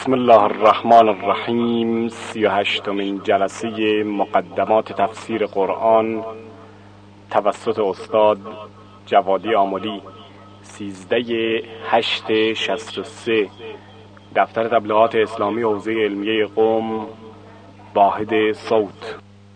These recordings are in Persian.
بسم الله الرحمن الرحیم. 38مین جلسه مقدمات تفسیر قرآن توسط استاد جوادی آملی، 13/8/63، دفتر تبلیغات اسلامی حوزه علمیه قم، واحد صوت.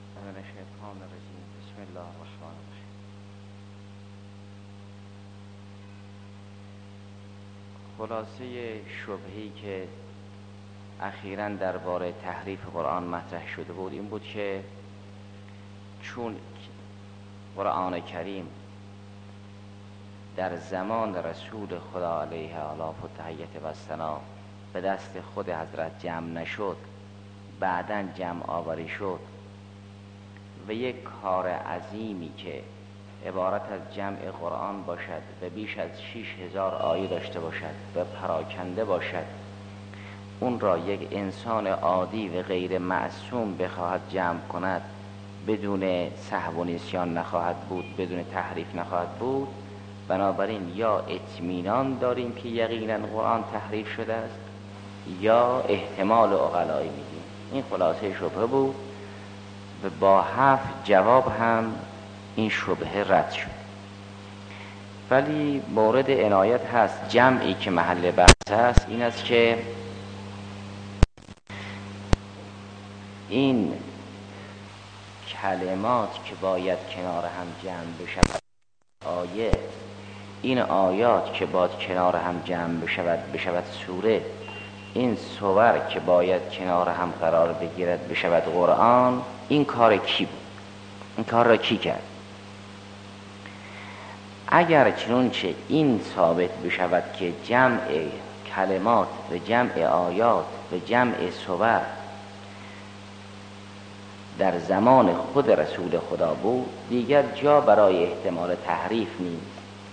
خلاصه شبهه‌ای که اخیراً درباره تحریف قرآن مطرح شده بود این بود که چون قرآن کریم در زمان رسول خدا علیه آلاف و تحیت و ثنا به دست خود حضرت جمع نشد، بعداً جمع آوری شد و یک کار عظیمی که عبارت از جمع قرآن باشد و بیش از 6000 آیه داشته باشد و پراکنده باشد، اون را یک انسان عادی و غیر معصوم بخواهد جمع کند، بدون سهو و نسیان نخواهد بود، بدون تحریف نخواهد بود. بنابراین یا اطمینان داریم که یقینا قرآن تحریف شده است یا احتمال عقلایی میدیم. این خلاصه شبهه بود و با 7 جواب هم این شبهه رد شد. ولی مورد عنایت هست، جمعی که محل بحث هست این است که این کلمات که باید کنار هم جمع بشود آیه، این آیات که باید کنار هم جمع بشود سوره، این سور که باید کنار هم قرار بگیرد بشود قرآن، این کار کی بود؟ این کار را کی کرد؟ اگر چنانچه این ثابت بشود که جمع کلمات و جمع آیات و جمع سور در زمان خود رسول خدا بود، دیگر جا برای احتمال تحریف نیست.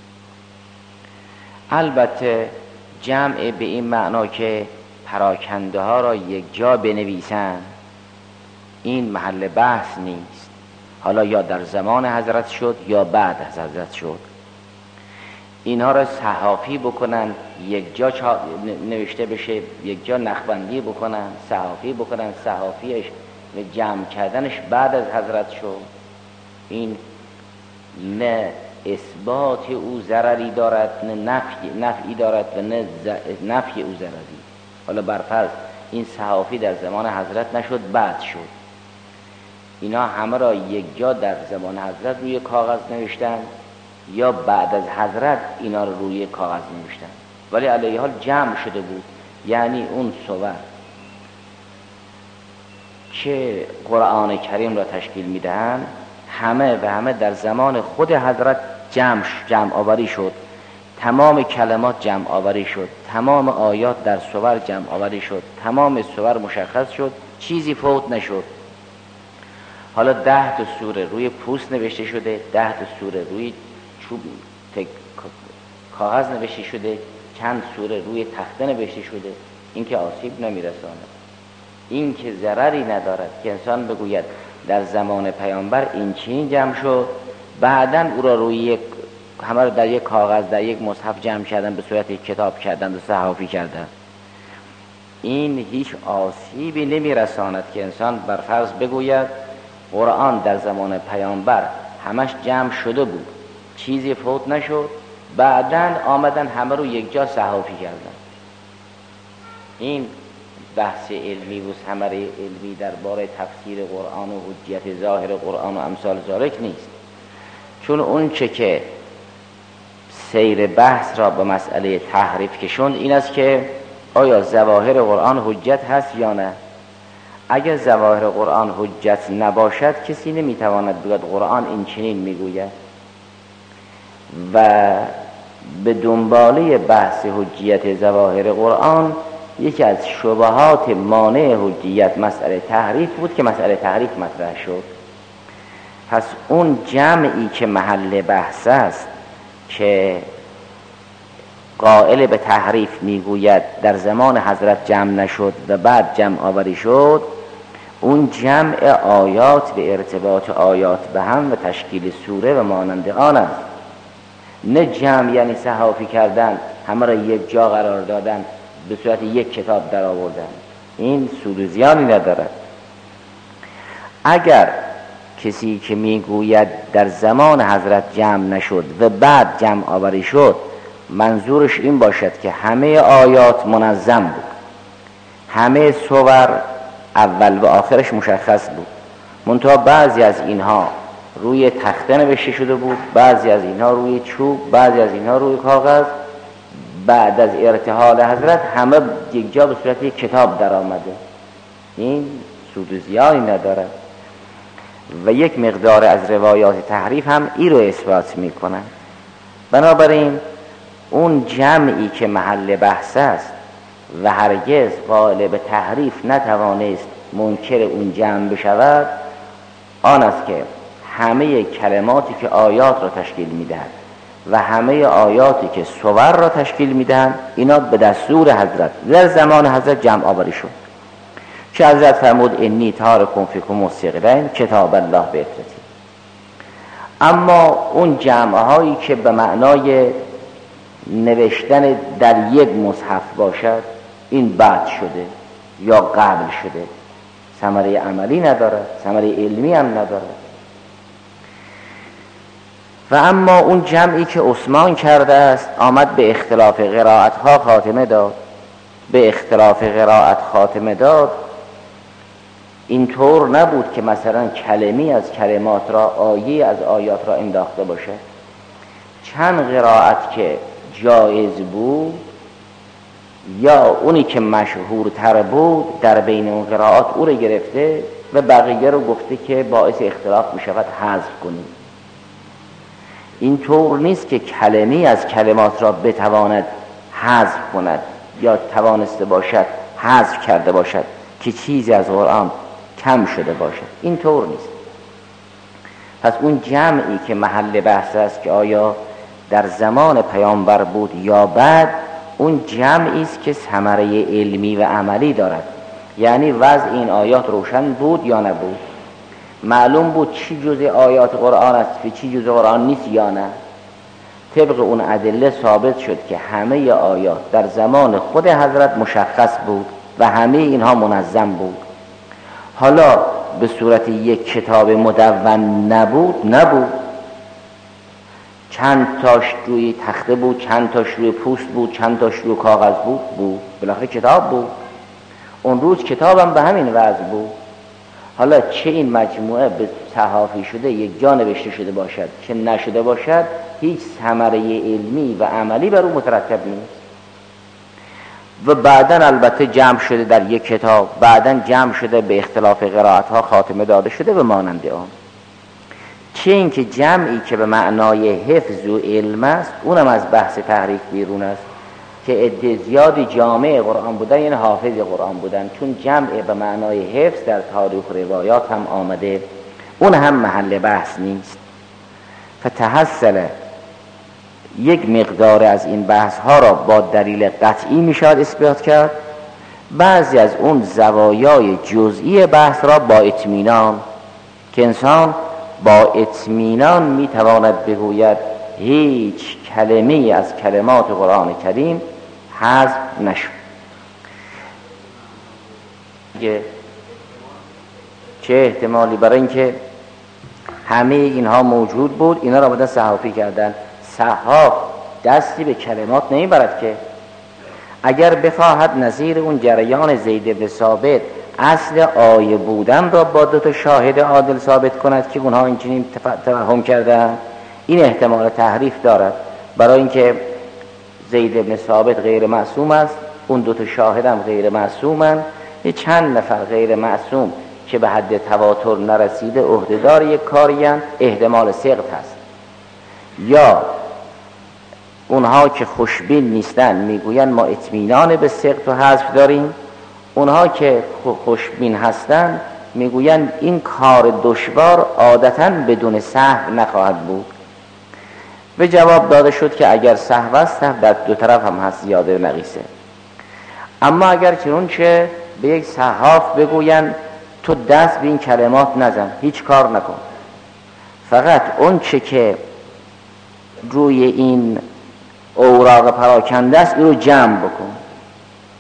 البته جمع به این معنا که پراکنده ها را یک جا بنویسند، این محل بحث نیست. حالا یا در زمان حضرت شد یا بعد از حضرت شد، اینها را صحافی بکنن، یک جا نوشته بشه، یک جا نخبندی بکنن، صحافی بکنن، صحافیش و جمع کردنش بعد از حضرت شد، این نه اثبات او ضرری دارد نه نفعی دارد و نه نفی او ضرری. حالا برفرض این صحافی در زمان حضرت نشد، بعد شد، اینا همه را یک جا در زمان حضرت روی کاغذ نوشتن یا بعد از حضرت اینا رو روی کاغذ نوشتن، ولی علیه حال جمع شده بود. یعنی اون سور که قرآن کریم را تشکیل میدهند همه در زمان خود حضرت جمع آوری شد، تمام کلمات جمع آوری شد، تمام آیات در سور جمع آوری شد، تمام سور مشخص شد، چیزی فوت نشد. حالا 10 تا سوره روی پوست نوشته شده، 10 تا سوره روی چوب کاغذ نوشته شده، چند سوره روی تخته نوشته شده، این که آسیب نمیرساند، این که ضرری ندارد که انسان بگوید در زمان پیامبر این چین جمع شد، بعداً او را روی همه رو در یک کاغذ در یک مصحف جمع کردن، به صورت یک کتاب کردن و صحافی کردن. این هیچ آسیبی نمیرساند که انسان برفرض بگوید قرآن در زمان پیامبر همش جمع شده بود، چیزی فوت نشد، بعداً آمدن همه رو یک جا صحافی کردن. این بحث علمی و ثمره علمی درباره تفسیر قرآن و حجیت ظاهر قرآن و امثال ذالک نیست، چون اون چه که سیر بحث را به مسئله تحریف کشوند این است که آیا ظواهر قرآن حجت هست یا نه. اگر ظواهر قرآن حجت نباشد کسی نمیتواند بگوید قرآن این چنین میگوید. و به دنباله بحث حجیت ظواهر قرآن یکی از شبهات مانع حجیت مسئله تحریف بود که مسئله تحریف مطرح شد. پس اون جمعی که محل بحث است که قائل به تحریف میگوید در زمان حضرت جمع نشد و بعد جمع آوری شد، اون جمع آیات به ارتباط آیات به هم و تشکیل سوره و مانند آن است. نه جمع یعنی صحافی کردن، همه را یک جا قرار دادن، به صورت یک کتاب در آوردن، این سود و زیانی ندارد. اگر کسی که میگوید در زمان حضرت جمع نشد و بعد جمع آوری شد، منظورش این باشد که همه آیات منظم بود، همه صور اول و آخرش مشخص بود، منتها بعضی از اینها روی تخته نوشته شده بود، بعضی از اینها روی چوب، بعضی از اینها روی کاغذ. بعد از ارتحال حضرت همه یک جا به صورت یک کتاب در آمده. این سود و زیانی ندارد و یک مقدار از روایات تحریف هم این رو اثبات میکنن. بنابراین اون جمعی که محل بحث است و هرگز قائل به تحریف نتوانست منکر اون جمع بشود، آن است که همه کلماتی که آیات را تشکیل میدهد و همه آیاتی که صور را تشکیل میدهند، اینا به دستور حضرت در زمان حضرت جمع آوری شد. که حضرت فرمود انی تارکم فیکم الثقلین کتاب الله بإترتی. اما اون جمعهایی که به معنای نوشتن در یک مصحف باشد، این بعد شده یا قبل شده، ثمره عملی ندارد، ثمره علمی هم ندارد. و اما اون جمعی که عثمان کرده است، آمد به اختلاف قرائت ها خاتمه داد. به اختلاف قرائت خاتمه داد اینطور نبود که مثلا کلمی از کلمات را، آیه از آیات را انداخته باشه. چند قرائت که جایز بود یا اونی که مشهورتر بود، در بین اون قرائات او را گرفته و بقیه رو گفته که باعث اختلاف می شود حذف کنید. این طور نیست که کلمی از کلمات را بتواند حذف کند یا توانسته باشد حذف کرده باشد که چیزی از قرآن کم شده باشد، این طور نیست. پس اون جمعی که محل بحث است که آیا در زمان پیامبر بود یا بعد، اون جمعی است که ثمره علمی و عملی دارد. یعنی وضع این آیات روشن بود یا نبود، معلوم بود چی جزء آیات قرآن است و چی جزء قرآن نیست یا نه. طبق اون ادله ثابت شد که همه آیات در زمان خود حضرت مشخص بود و همه اینها منظم بود. حالا به صورت یک کتاب مدون نبود، چند تاش روی تخته بود، چند تاش روی پوست بود، چند تاش روی کاغذ بود، بالاخره کتاب بود. اون روز کتابم به همین وضع بود. حالا چه این مجموعه به صحافی شده یک جا نوشته شده باشد، چه نشده باشد، هیچ ثمره علمی و عملی بر او مترتب نیست. و بعداً البته جمع شده در یک کتاب، بعداً جمع شده به اختلاف قرائت ها خاتمه داده شده و مانند آن. چه این که جمعی که به معنای حفظ و علم است، اونم از بحث تحریف بیرون است، که عده زیادی جامع قرآن بودن یعنی حافظ قرآن بودن، چون جمع به معنای حفظ در تاریخ روایات هم آمده، اون هم محل بحث نیست. فتحصل یک مقدار از این بحث ها را با دلیل قطعی می شود اثبات کرد، بعضی از اون زوایای جزئی بحث را با اطمینان، که انسان با اطمینان می تواند بگوید هیچ کلمه از کلمات قرآن کریم حذف نشد. چه احتمالی؟ برای اینکه همه اینها موجود بود، اینا را باید صحافی کردن. صحاف دستی به کلمات نمیبرد که. اگر بخواهد نظیر اون جریان زید بن ثابت اصل آیه بودن را با دو تا شاهد عادل ثابت کند که اونها اینچنین توهم کردن، این احتمال تحریف دارد. برای اینکه زید بن ثابت غیر معصوم است، اون دو تا شاهد هم غیر معصومند، یه چند نفر غیر معصوم که به حد تواتر نرسیده عهدهدار یک کاریان، احتمال سقط هست. یا اونها که خوشبین نیستن میگوین ما اطمینان به سقط و حذف داریم، اونها که خوشبین هستن میگوین این کار دشوار عادتاً بدون سهو نخواهد بود. به جواب داده شد که اگر سهو است در دو طرف هم هست زیاده نقیصه. اما اگر چنانچه به یک صحاف بگوین تو دست به این کلمات نزن، هیچ کار نکن، فقط اون چه که روی این اوراق پراکنده است این رو جمع بکن،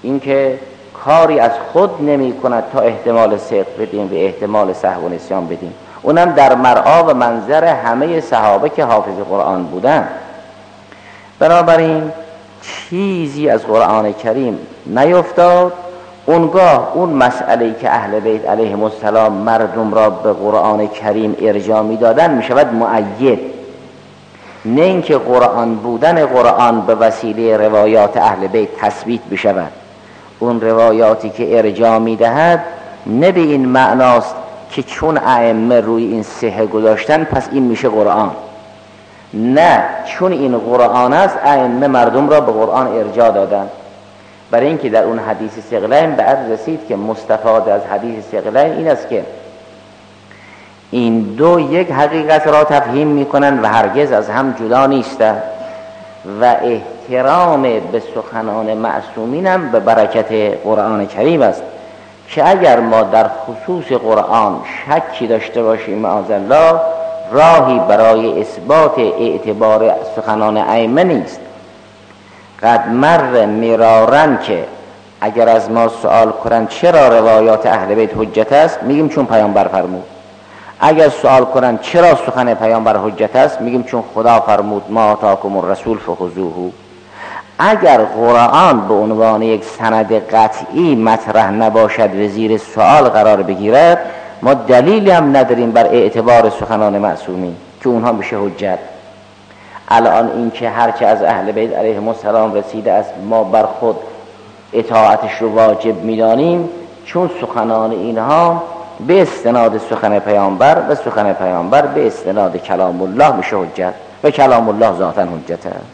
اینکه کاری از خود نمی کند تا احتمال صدق بدیم و احتمال سهو و نسیان بدیم، اونم در مرعا و منظر همه صحابه که حافظ قرآن بودن. بنابراین چیزی از قرآن کریم نیفتاد. اونگاه اون مسئله‌ای که اهل بیت علیهم السلام مردم را به قرآن کریم ارجاع می‌دادن می‌شود مؤید، نه اینکه قرآن بودن قرآن به وسیله روایات اهل بیت تثبیت بشود. اون روایاتی که ارجاع می‌دهد نه به این معناست که چون ائمه روی این صحه گذاشتن پس این میشه قرآن، نه، چون این قرآن است ائمه مردم را به قرآن ارجاع دادن. برای اینکه در اون حدیث ثقلین بعد رسید که مستفاد از حدیث ثقلین این است که این دو یک حقیقت را تفهیم میکنن و هرگز از هم جدا نیستند و احترام به سخنان معصومین هم به برکت قرآن کریم است که اگر ما در خصوص قرآن شکی داشته باشیم معاذالله راهی برای اثبات اعتبار سخنان ائمه نیست. قد مر مرارن که اگر از ما سوال کنن چرا روایات اهل بیت حجت است میگیم چون پیامبر فرمود. اگر سوال کنن چرا سخن پیامبر حجت است میگیم چون خدا فرمود ما آتاکم الرسول فخذوه. اگر قرآن به عنوان یک سند قطعی مطرح نباشد و زیر سوال قرار بگیرد ما دلیلی هم نداریم بر اعتبار سخنان معصومین که اونها میشه حجت. الان این که هرچه از اهل بیت علیهم السلام رسیده است ما بر خود اطاعتش رو واجب میدانیم چون سخنان اینها به استناد سخن پیامبر و سخن پیامبر به استناد کلام الله میشه حجت و کلام الله ذاتاً حجت است.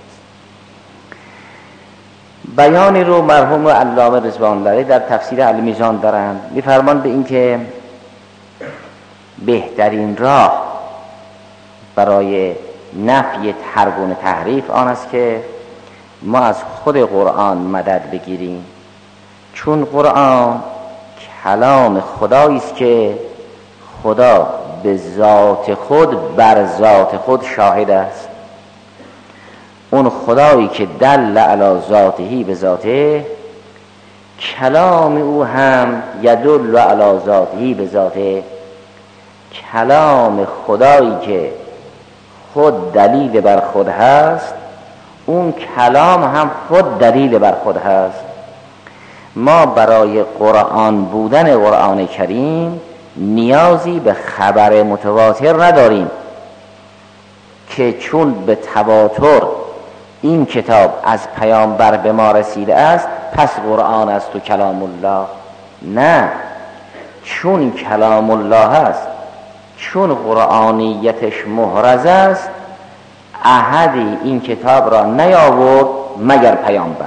بیانی رو مرحوم علامه رضوان الله در تفسیر المیزان دارند، میفرمان به این که بهترین راه برای نفی هر گونه تحریف آن است که ما از خود قرآن مدد بگیریم، چون قرآن کلام خدایی است که خدا به ذات خود بر ذات خود شاهد است. اون خدایی که دل علی ذاته به ذاته، کلام او هم یدل علی ذاته به ذاته. کلام خدایی که خود دلیل بر خود هست اون کلام هم خود دلیل بر خود هست. ما برای قرآن بودن قرآن کریم نیازی به خبر متواتر نداریم که چون به تواتر این کتاب از پیامبر به ما رسیده است پس قرآن است و کلام الله. نه، چون کلام الله است، چون قرآنیتش محرز است، احدی این کتاب را نیاورد مگر پیامبر.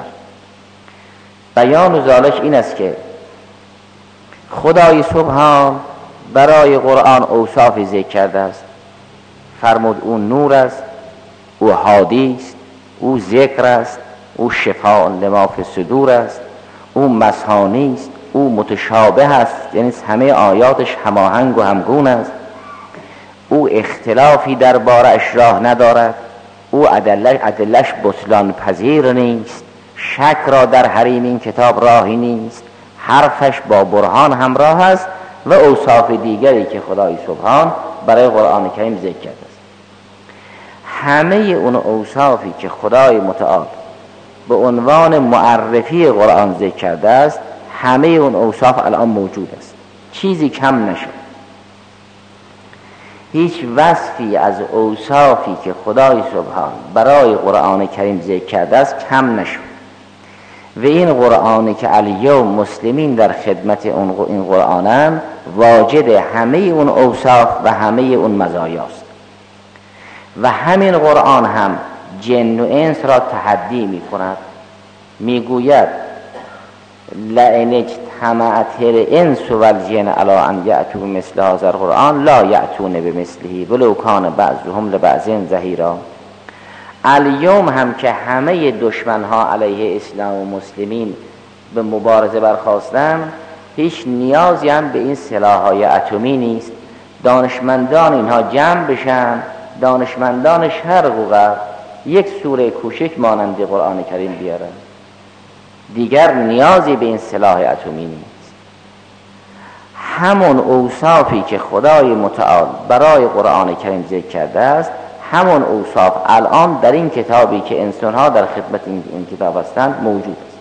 بیان ذالک این است که خدای سبحان برای قرآن اوصافی ذکر کرده است. فرمود او نور است، او هادی است، او ذکر است، او شفاء لما فی الصدور است، او مسانی است، او متشابه است، یعنی همه آیاتش هماهنگ و همگون است، او اختلافی در بارش راه ندارد، او ادلش بطلان پذیر نیست، شک را در حریم این کتاب راهی نیست، حرفش با برهان همراه است و اوصاف دیگری که خدای سبحان برای قرآن کریم ذکر کرده است. همه اون اوصافی که خدای متعال به عنوان معرفی قرآن ذکر کرده است همه اون اوصاف الان موجود است، چیزی کم نشد. هیچ وصفی از اوصافی که خدای سبحان برای قرآن کریم ذکر کرده است کم نشد و این قرآنی که الیوم مسلمین در خدمت این قرآنن واجد همه اون اوصاف و همه اون مزایاست و همین قرآن هم جن و انس را تحدی می کند. می گوید لئن اجتمعت الانس والجن علی ان یأتوا بمثل هذا القرآن لا یأتون بمثله ولو کان بعضهم لبعض ظهیرا. الیوم هم که همه دشمنها علیه اسلام و مسلمین به مبارزه برخاستن هیچ نیازی هم به این سلاح‌های اتمی نیست. دانشمندان اینها جمع بشن، دانشمندان شرق و غرب یک سوره کوچک مانند قرآن کریم بیارن، دیگر نیازی به این سلاح اتمی نیست. همون اوصافی که خدای متعال برای قرآن کریم ذکر کرده است، همون اوصاف الان در این کتابی که انسان‌ها در خدمت این کتاب هستند موجود است.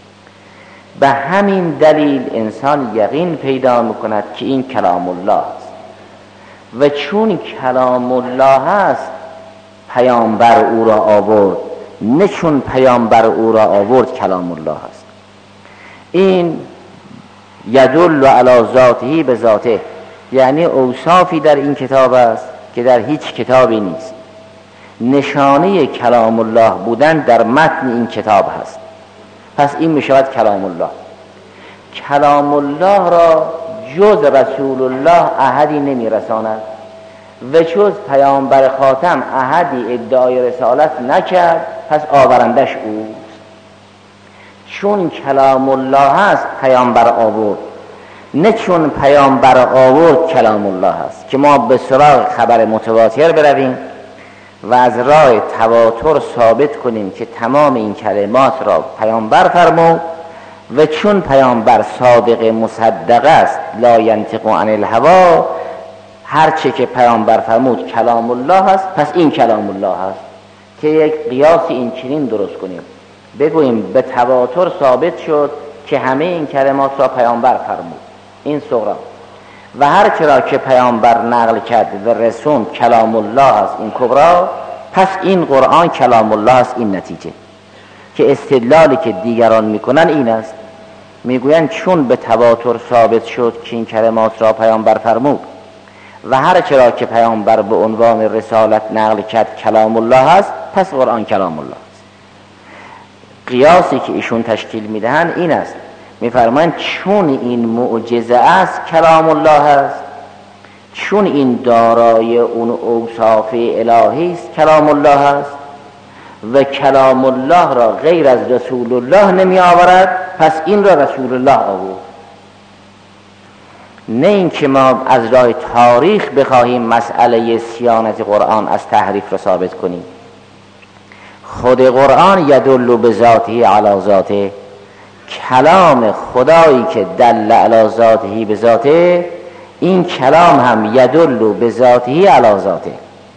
به همین دلیل انسان یقین پیدا میکند که این کلام الله است و چون کلام الله است پیامبر او را آورد، نه چون پیامبر او را آورد کلام الله است. این یدل علی ذاته به ذاته، یعنی اوصافی در این کتاب است که در هیچ کتابی نیست. نشانه کلام الله بودن در متن این کتاب هست، پس این می شود کلام الله. کلام الله را جز رسول الله احدی نمی رساند و جز پیامبر خاتم احدی ادعای رسالت نکرد، پس آورندش اوست. چون کلام الله هست پیامبر آورد، نه چون پیامبر آورد کلام الله هست که ما به سراغ خبر متواتر برویم و از راه تواتر ثابت کنیم که تمام این کلمات را پیامبر فرمود و چون پیامبر صادق مصدق است لا ینطق عن الهوا، هر چه که پیامبر فرمود کلام الله است، پس این کلام الله است. که یک قیاس این چنین درست کنیم، بگوییم به تواتر ثابت شد که همه این کلمات را پیامبر فرمود، این صغرا، و هر چرا که پیامبر نقل کرد و رسون کلام الله است، این کبرا، پس این قرآن کلام الله است. این نتیجه که استدلالی که دیگران میکنن این است، میگویند چون به تواتر ثابت شد که این کلمات را پیامبر فرمود و هر چرا که پیامبر به عنوان رسالت نقل کرد کلام الله است، پس قرآن کلام الله است. قیاسی که ایشون تشکیل میدهند این است، میفرمایند چون این معجزه است کلام الله است، چون این دارای اون اوصاف الهی است کلام الله است و کلام الله را غیر از رسول الله نمی آورد، پس این را رسول الله آورد. نه این که ما از راه تاریخ بخواهیم مسئله صیانت قرآن از تحریف را ثابت کنیم. خود قرآن یدل به ذاته علی ذاته، کلام خدایی که دل علی ذاته به ذاته، این کلام هم یدل به ذاته علی ذاته.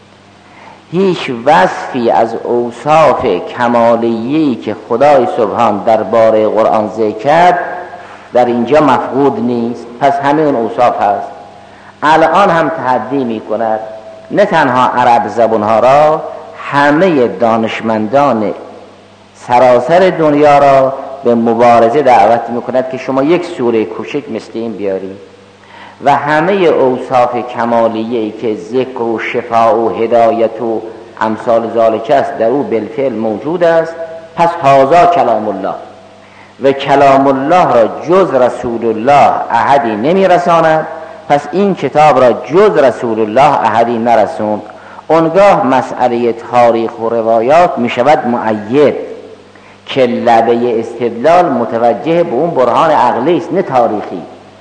هیچ وصفی از اوصاف کمالیه‌ای که خدای سبحان درباره قرآن ذکر کرد در اینجا مفقود نیست، پس همه اون اوصاف هست. الان هم تحدی می کند نه تنها عرب زبانها را، همه دانشمندان سراسر دنیا را به مبارزه دعوت می کند که شما یک سوره کوچک مثل این بیارید و همه اوصاف کمالیه‌ای که ذکر و شفا و هدایت و امثال ذالک است در او بالفعل موجود است، پس هذا کلام الله و کلام الله را جز رسول الله احدی نمی رساند، پس این کتاب را جز رسول الله احدی نرسوند. اونگاه مسئله تاریخ و روایات می شود مؤید که لبه استدلال متوجه به اون برهان عقلی است نه تاریخی.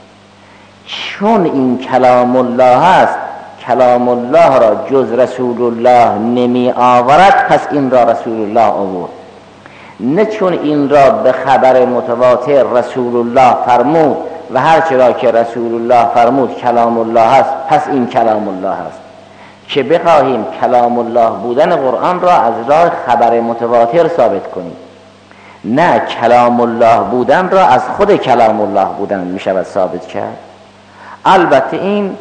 چون این کلام الله است، کلام الله را جز رسول الله نمی آورد، پس این را رسول الله آورد. نه چون این را به خبر متواتر رسول الله فرمود و هر چرا که رسول الله فرمود کلام الله است، پس این کلام الله است. که بخواهیم کلام الله بودن قرآن را از راه خبر متواتر ثابت کنیم، نه کلام الله بودن را از خود کلام الله بودن می شود ثابت کرد. البته این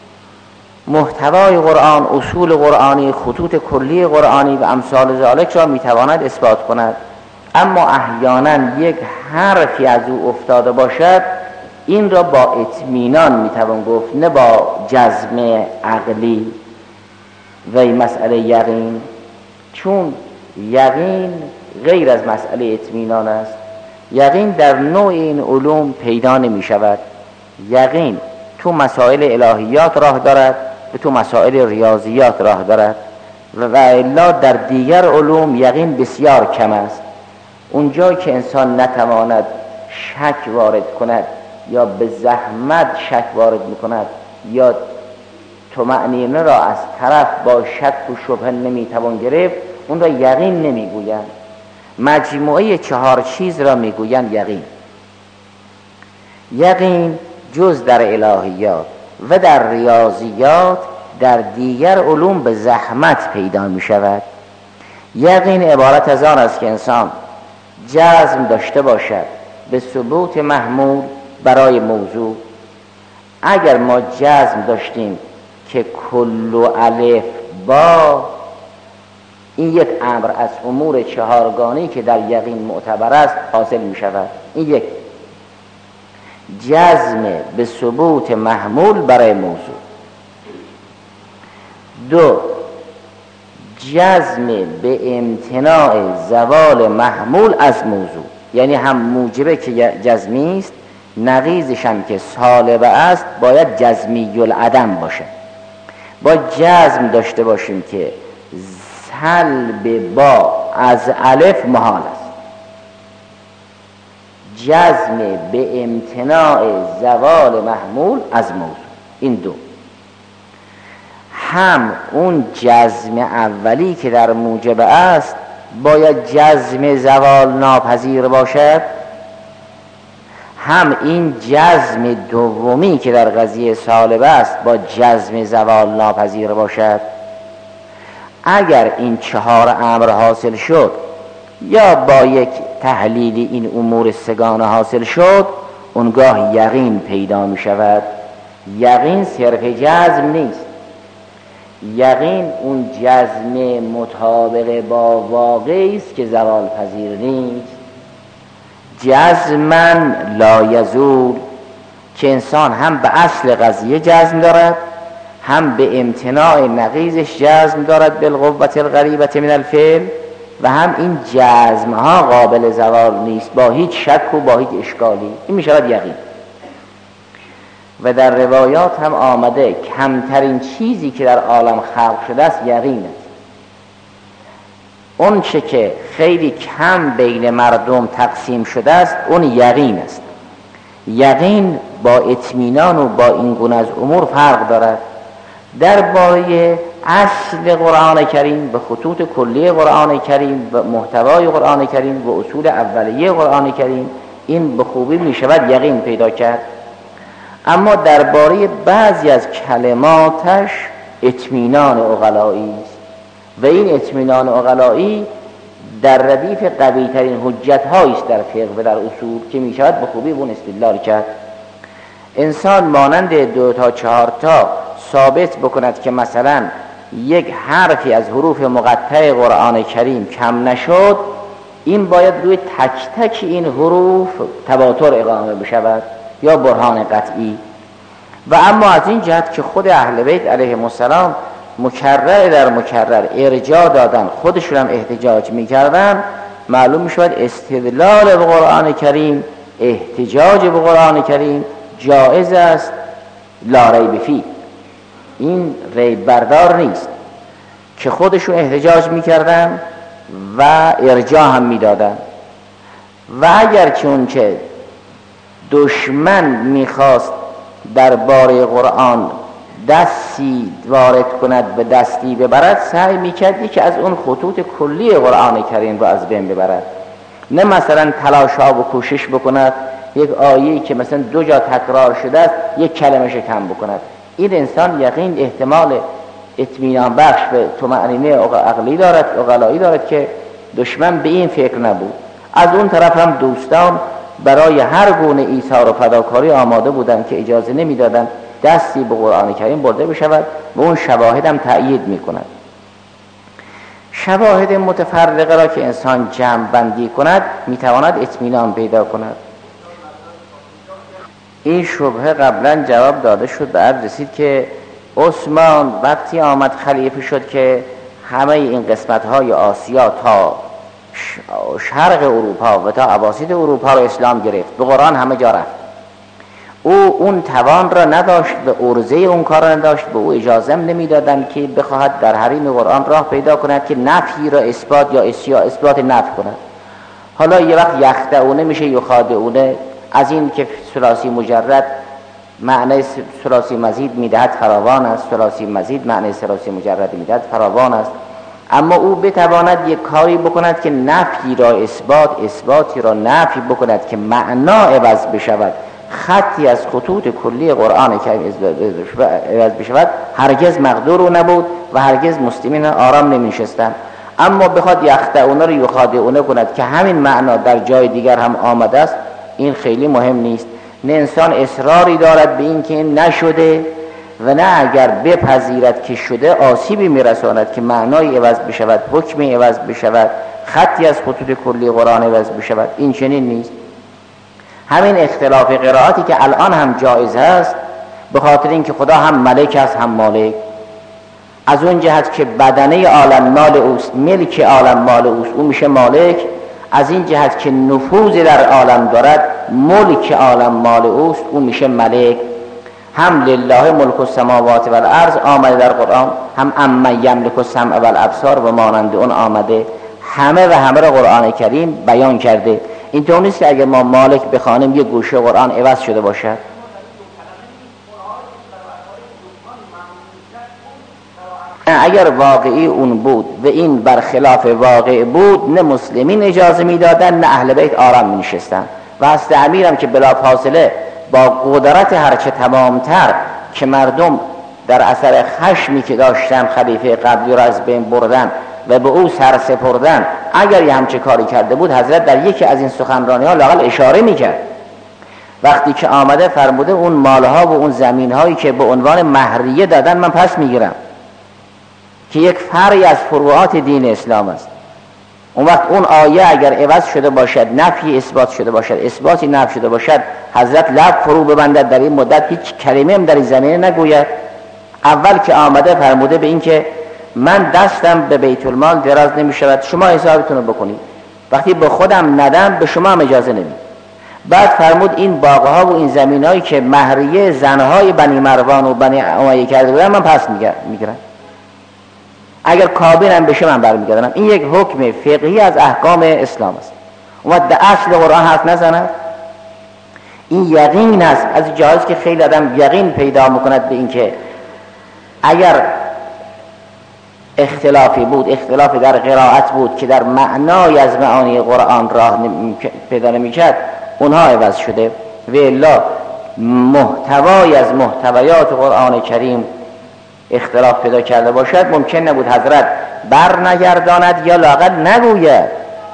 محتوای قرآن، اصول قرآنی، خطوط کلی قرآنی و امثال ذالک را می تواند اثبات کند، اما احیانا یک حرفی از او افتاده باشد، این را با اطمینان می توان گفت، نه با جزم عقلی و این مسئله یقین. چون یقین غیر از مسئله اطمینان است. یقین در نوع این علوم پیدا نمی شود. یقین تو مسائل الهیات راه دارد و تو مسائل ریاضیات راه دارد و الا در دیگر علوم یقین بسیار کم است. اونجا که انسان نتواند شک وارد کند یا به زحمت شک وارد میکند یا طمأنینه را از طرف با شک و شبهه نمیتوان گرفت، اون را یقین نمیگویند. مجموعه 4 چیز را میگویند یقین. یقین جز در الهیات و در ریاضیات در دیگر علوم به زحمت پیدا می شود. یقین عبارت از آن است که انسان جزم داشته باشد به ثبوت محمول برای موضوع. اگر ما جزم داشتیم که کل الف با، این یک امر از امور 4گانه‌ای که در یقین معتبر است حاصل می شود. این یک جزم به ثبوت محمول برای موضوع. 2 جزم به امتناع زوال محمول از موضوع، یعنی هم موجبه که جزمی است، نقیضش هم که سالبه است باید جزمی العدم باشه. با جزم داشته باشیم که سلب با از الف محال است. جزم به امتناع زوال محمول از موضوع. این 2. هم اون جزم اولی که در موجب است باید جزم زوال ناپذیر باشد، هم این جزم دومی که در قضیه سالبه است با جزم زوال ناپذیر باشد. اگر این 4 امر حاصل شد یا با یک تحلیل این امور 3گانه حاصل شد، اونگاه یقین پیدا می شود. یقین صرف جزم نیست، یقین اون جزم مطابق با واقعی است که زوال پذیر نیست. جزمن لا یزول، که انسان هم به اصل قضیه جزم دارد، هم به امتناع نقیضش جزم دارد بالقوة الغریبة من الفعل، و هم این جزم ها قابل زوال نیست با هیچ شک و با هیچ اشکالی. این می شود یقین. و در روایات هم آمده کمترین چیزی که در عالم خلق شده است یقین است. اون چه که خیلی کم بین مردم تقسیم شده است اون یقین است. یقین با اطمینان و با این گونه از امور فرق دارد. درباره اصل قرآن کریم، به خطوط کلی قرآن کریم، به محتوای قرآن کریم، و اصول اولیه قرآن کریم، این به خوبی می شود یقین پیدا کرد. اما درباره بعضی از کلماتش اطمینان عقلایی است و این اطمینان عقلایی در ردیف قوی ترین حجت هایی است در فقه و در اصول که می شود به خوبی اون استدلال کرد. انسان مانند 2 تا 4 تا ثابت بکند که مثلا یک حرفی از حروف مقطع قرآن کریم کم نشد، این باید روی تک تک این حروف تواتر اقامه بشود یا برهان قطعی. و اما از این جهت که خود اهل بیت علیهم السلام مکرر در مکرر ارجاع دادن، خودشون هم احتجاج میکردن، معلوم میشود استدلال به قرآن کریم، احتجاج به قرآن کریم جایز است، لا ریب فیه، این ریب بردار نیست، که خودشون احتجاج میکردن و ارجاع هم میدادن. و اگر که اون که دشمن میخواست درباره قرآن دستی وارد کند به دستی ببرد، سعی میکرد که از اون خطوط کلی قرآن کریم رو از بین ببرد، نه مثلا تلاشا و کوشش بکند یک آیه‌ای که مثلا 2 جا تکرار شده است یک کلمه کم بکند. این انسان یقین احتمال اطمینان بخش به طمأنینه عقلی دارد، عقلایی دارد که دشمن به این فکر نبود. از اون طرف هم دوستان برای هر گونه ایثار و فداکاری آماده بودند که اجازه نمیدادند دستی به قرآن کریم برده بشود و اون شواهد هم تأیید میکند. شواهد متفرقه را که انسان جمع بندی کند میتواند اطمینان پیدا کند. این شبهه قبلا جواب داده شد، به عرض رسید که عثمان وقتی آمد خلیفه شد که همه این قسمت‌های آسیا تا شرق اروپا و تا اواسط اروپا رو اسلام گرفت، به قرآن همه جا رفت. او اون توان را نداشت و عرضه اون کار را نداشت، به او اجازه نمیدادند که بخواهد در حریم قرآن راه پیدا کند که نفی را اثبات یا اثبات نفی کند. حالا یه وقت یخدعونه میشه یخادعونه، از این که ثلاثی مجرد معنی ثلاثی مزید میدهد فراوان است، ثلاثی مزید معنی ثلاثی مجرد میدهد فراوان است. اما او بتواند یک کاری بکند که نفی را اثباتی را نفی بکند که معنا عوض بشود، خطی از خطوط کلی قرآن کریم عوض بشود، هرگز مقدور او نبود و هرگز مسلمین آرام نمی‌نشستند. اما بخواد یخدعون رو یخادعون کند که همین معنا در جای دیگر هم آمده است، این خیلی مهم نیست. نه انسان اصراری دارد به این که این نشده و نه اگر بپذیرد که شده آسیبی میرساند که معنای عوض بشود، حکمی عوض بشود، خطی از خطوط کلی قرآن عوض بشود. این چنین نیست. همین اختلاف قرائاتی که الان هم جایز هست به خاطر اینکه خدا هم ملک است هم مالک، از اون جهت که بدنه عالم مال اوست، ملک عالم مال اوست، او میشه مالک. از این جهت که نفوذ در عالم دارد، ملک عالم مال اوست، او میشه ملک. هم لله ملک السماوات و الارض آمده در قرآن، هم امن یملک السمع و الابصار و مانند اون آمده. همه و همه را قرآن کریم بیان کرده. اینطور نیست که اگر ما مالک بخوانیم یک گوشه قرآن عوض شده باشد. اگر واقعی اون بود و این برخلاف واقع بود، نه مسلمین اجازه میدادن نه اهل بیت آرام می نشستن. و حضرت امیر هم که بلا فاصله با قدرت هرچه تمامتر که مردم در اثر خشمی که داشتن خلیفه قبلی را از بین بردن و به او سر سپردن، اگر یه همچه کاری کرده بود، حضرت در یکی از این سخنرانی ها لااقل اشاره میکرد. وقتی که آمده فرموده اون مالها و اون زمینهایی که به عنوان مهریه دادن من پس میگیرم، که یک فرعی از فروعات دین اسلام است. اون وقت اون آیه اگر عوض شده باشد، نفی اثبات شده باشد، اثباتی نفی شده باشد، حضرت لب فرو ببندد در این مدت هیچ کلمه هم در این زمینه نگوید. اول که آمده فرموده به این که من دستم به بیت المال دراز نمی شود، شما حسابتون رو بکنید، وقتی به خودم ندم به شما هم اجازه نمید. بعد فرمود این باغها و این زمینهایی که مهریه زنهای بنی مروان و بنی امیه کرده بودن من پس میگیرم، اگر کابینم بشه من برمیگردم. این یک حکم فقهی از احکام اسلام است. اومد در اصل قرآن حرف نزند. این یقین است. از جاهایی که خیلی آدم یقین پیدا میکند به این که اگر اختلافی بود، اختلافی در قرائت بود که در معنای از معانی قرآن راه پیدا نمیکرد، اونها عوض شده. و الا محتوای از محتویات قرآن کریم اختلاف پیدا کرده باشد، ممکن نبود حضرت بر نگرداند یا لااقل نگوید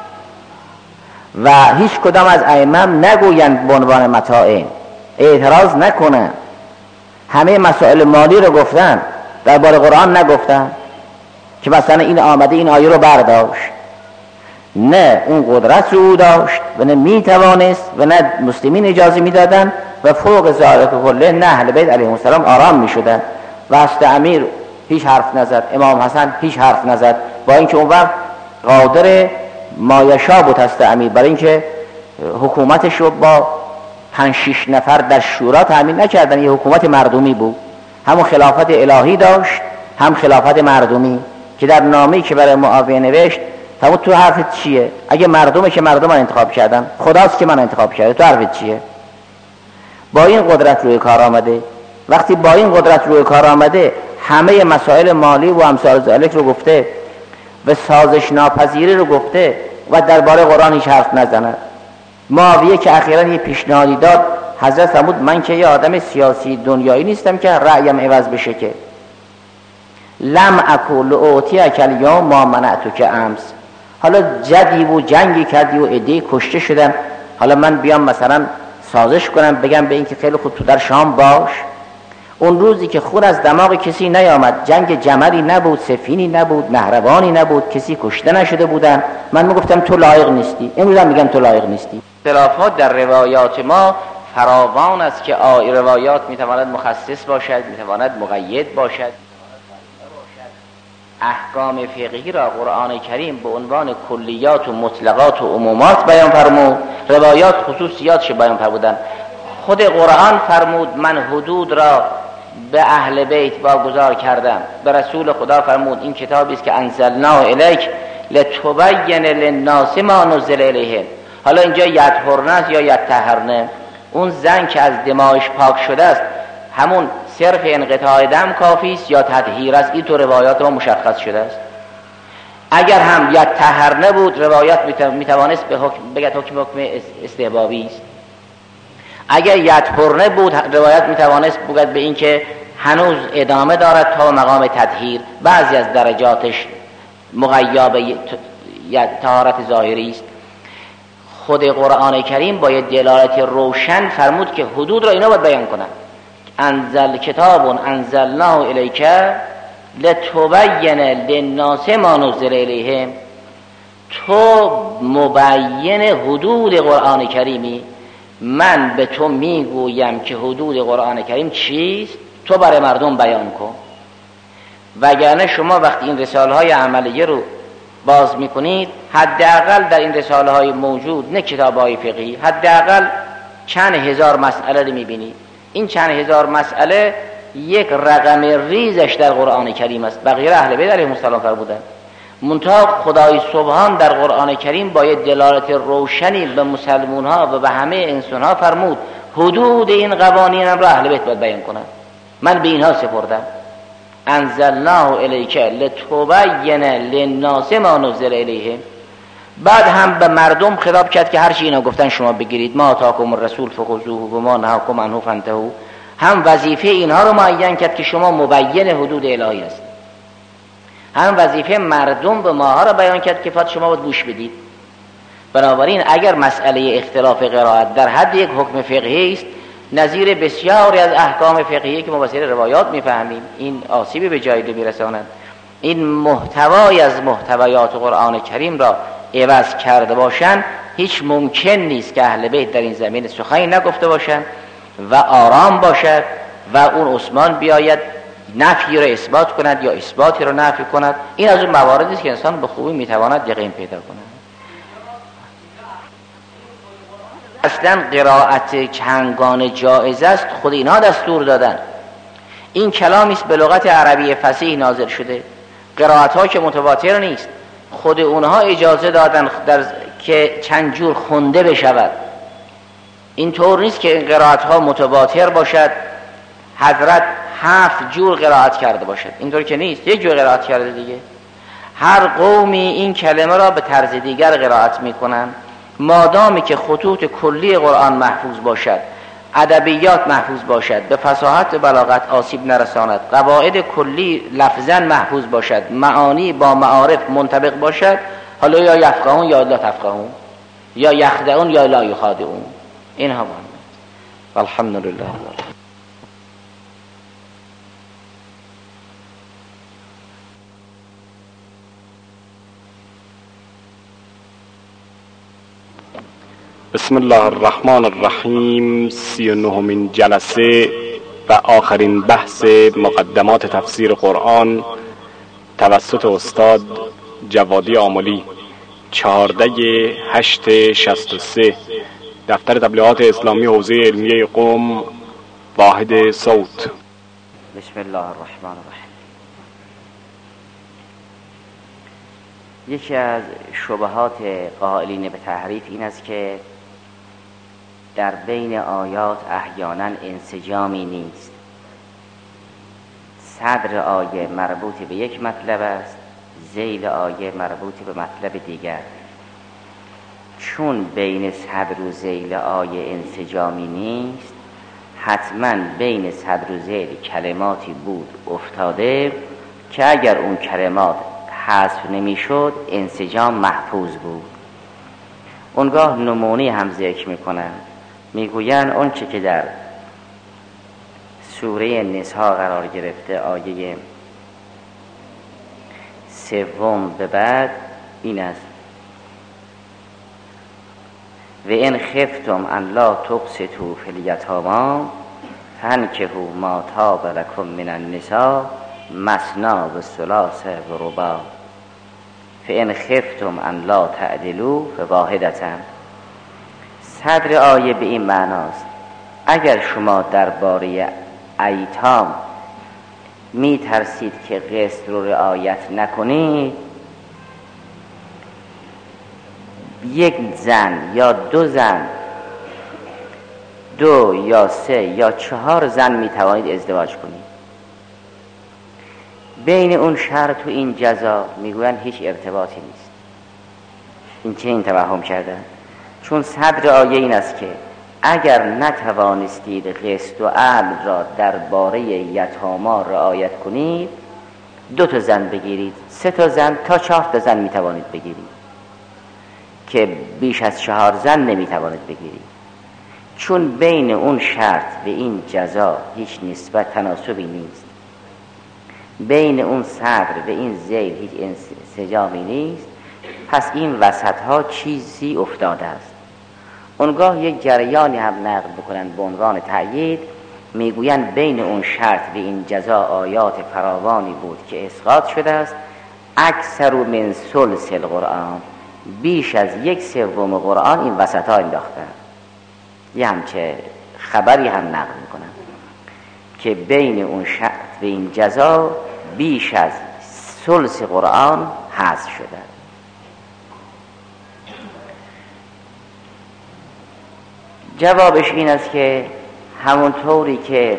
و هیچ کدام از ائمه نگویند به عنوان متاع، اعتراض نکنند. همه مسائل مالی رو گفتن، درباره قرآن نگفتن که مثلا این آمده این آیه رو برداشت. نه اون قدرت رو داشت و نه میتوانست و نه مسلمین اجازه میدادن و فوق ذالک کله نه اهل بیت علیهم السلام آرام میشدن. و حضرت امیر هیچ حرف نزد، امام حسن هیچ حرف نزد، با اینکه اون وقت قادر مایشا بود حضرت امیر برای اینکه حکومتش رو با 5-6 نفر در شورا تامین نکردن. یه حکومت مردمی بود، همون خلافت الهی داشت هم خلافت مردمی، که در نامه‌ای که برای معاویه نوشت فرمود تو حرفت چیه؟ اگه مردمه که مردم من انتخاب کردن، خداست که من انتخاب کرده، تو حرفت چیه؟ با این قدرت روی کار آمده. وقتی با این قدرت روی کار آمده، همه مسائل مالی و امثال ذالک رو گفته و سازش ناپذیری رو گفته و درباره قرآن هیچ حرف نزند. معاویه که اخیراً یه پیشنهادی داد، حضرت فرمود من که یه آدم سیاسی دنیایی نیستم که رأیم عوض بشه، که لم اکل اعطیک الیوم ما منعتک امس. حالا جدی و جنگی کردی و عده‌ای کشته شدن، حالا من بیام مثلا سازش کنم بگم به این که خیلی خوب تو در شام باش؟ اون روزی که خون از دماغ کسی نیامد، جنگ جملی نبود، سفینی نبود، نهروانی نبود، کسی کشته نشده بودن، من میگفتم تو لایق نیستی. امروز هم میگم تو لایق نیستی. اختلافات در روایات ما فراوان است که روایات میتواند مخصص باشد، میتواند مقید باشد. احکام فقهی را قرآن کریم به عنوان کلیات و مطلقات و عمومات بیان فرمود، روایات خصوصیاتش بیان فرمودن. خود قرآن فرمود من حدود را به اهل بیت واگذار کردم. به رسول خدا فرمود این کتابی است که انزلناه الیک لتبین للناس ما نزل الیهم. حالا اینجا یطهرن است یا یطهرن، اون زن که از دماغش پاک شده است همون صرف انقطاع دم کافی است یا تطهیر است؟ این تو روایات ما مشخص شده است. اگر هم یا طهر بود روایت میتوانست به بگد حکم استحبابی است. اگر یطهر بود روایت میتوانست بگد به این که هنوز ادامه دارد تا مقام تطهیر، بعضی از درجاتش مغیاب طهارت ظاهری است. خود قرآن کریم با دلالت روشن فرمود که حدود را اینا باید بیان کنند. انزل کتاب انزلناه الیک لتبین للناس ما نزل الیهم. تو مبین حدود قرآن کریمی، من به تو میگویم که حدود قرآن کریم چیست، تو برای مردم بیان کن. وگرنه شما وقتی این رساله های عملیه رو باز میکنید، حداقل در این رساله های موجود، نه کتاب های فقهی، حداقل چند هزار مسئله رو میبینید. این چند هزار مسئله یک رقم ریزش در قرآن کریم است. بقیه اهل بیت علیهم السلام فرمودند. منتها خدای سبحان در قرآن کریم با دلالت روشنی به مسلمون ها و به همه انسان ها فرمود حدود این قوانین را اهل بیت باید بیان کنند. من به اینها سپردم. انزلناه الیک لتبین للناس ما نزل الیهم. بعد هم به مردم خطاب کرد که هر چی اینا گفتن شما بگیرید. ما آتاکم الرسول فخذوه و ما نهاکم عنه فانتهوا. هم وظیفه اینها رو معین کرد که شما مبین حدود الهی است، هم وظیفه مردم به ماها را بیان کرد که فقط شما باید گوش بدید. بنابراین اگر مسئله اختلاف قرائت در حد یک حکم فقهی است، نظیر بسیاری از احکام فقهی که ما وسیله روایات میفهمیم این آسیبی به جایی میرساند. این محتوای از محتویات قرآن کریم را عوض کرده باشند، هیچ ممکن نیست که اهل بیت در این زمین سخنی نگفته باشند و آرام باشد و اون عثمان بیاید نفی را اثبات کند یا اثباتی را نفی کند. این از اون مواردی است که انسان به خوبی میتواند یقین پیدا کند. اصلا قرائت چنگانه جایز است، خود اینها دستور دادن. این کلامی است به لغت عربی فصیح نازل شده. قرائت ها که متواتر نیست، خود اونها اجازه دادن که چند جور خونده بشود. این طور نیست که این قرائت ها متواتر باشد حضرت 7 جور قرائت کرده باشد، اینطور که نیست. یک جور قرائت کرده دیگه. هر قومی این کلمه را به طرز دیگر قرائت میکنن، مادامی که خطوط کلی قرآن محفوظ باشد، ادبیات محفوظ باشد، به فصاحت و بلاغت آسیب نرساند، قواعد کلی لفظا محفوظ باشد، معانی با معارف منطبق باشد، حالا یا یفقهون یا لا تفقهون، یا یخدعون یا لا یخادعون. اینها مهمه. الحمدلله. بسم الله الرحمن الرحیم. 39مین جلسه و آخرین بحث مقدمات تفسیر قرآن توسط استاد جوادی آملی، 14/8/63، دفتر تبلیغات اسلامی حوزه علمیه قم، واحد صوت. بسم الله الرحمن الرحیم. یکی از شبهات قائلین به تحریف این است که در بین آیات احیانا انسجامی نیست. صدر آیه مربوط به یک مطلب است، ذیل آیه مربوط به مطلب دیگر. چون بین صدر و ذیل آیه انسجامی نیست، حتما بین صدر و ذیل کلماتی بود افتاده که اگر اون کلمات حذف نمیشد انسجام محفوظ بود. اونگاه نمونه هم ذکر میکنن، میگوین اون چه که در سوره نساء قرار گرفته آیه 3 به بعد این است: و ان خفتم ان لا تقسطوا فی الیتامی فانکحوا ما طاب لکم من النساء مثنی و ثلاث و رباع فان خفتم ان لا تعدلوا فواحدة. صدر آیه به این معناست: اگر شما درباره ایتام می ترسید که قسط رو رعایت نکنید، یک زن یا 2 زن، 2 یا 3 یا 4 زن می توانید ازدواج کنید. بین اون شرط و این جزا میگوین هیچ ارتباطی نیست. این چه این توهم کردن؟ چون صدر آیه این است که اگر نتوانستید قسط و عدل را درباره یتاما رعایت کنید 2 زن بگیرید، 3 زن تا 4 زن میتوانید بگیرید، که بیش از 4 زن نمیتوانید بگیرید. چون بین اون شرط و این جزا هیچ نسبت تناسبی نیست، بین اون صدر و این ذیل هیچ انسجامی نیست، پس این وسط ها چیزی افتاده است. اونگاه یک جریانی هم نقل بکنن به عنوان تأیید، میگوین بین اون شرط و این جزا آیات فراوانی بود که اسقاط شده است. اکثر من ثلث القرآن، بیش از 1/3 قرآن این وسط ها انداختن. یه همچه خبری هم نقل میکنن که بین اون شرط و این جزا بیش از ثلث قرآن حذف شده. جوابش این است که همونطوری که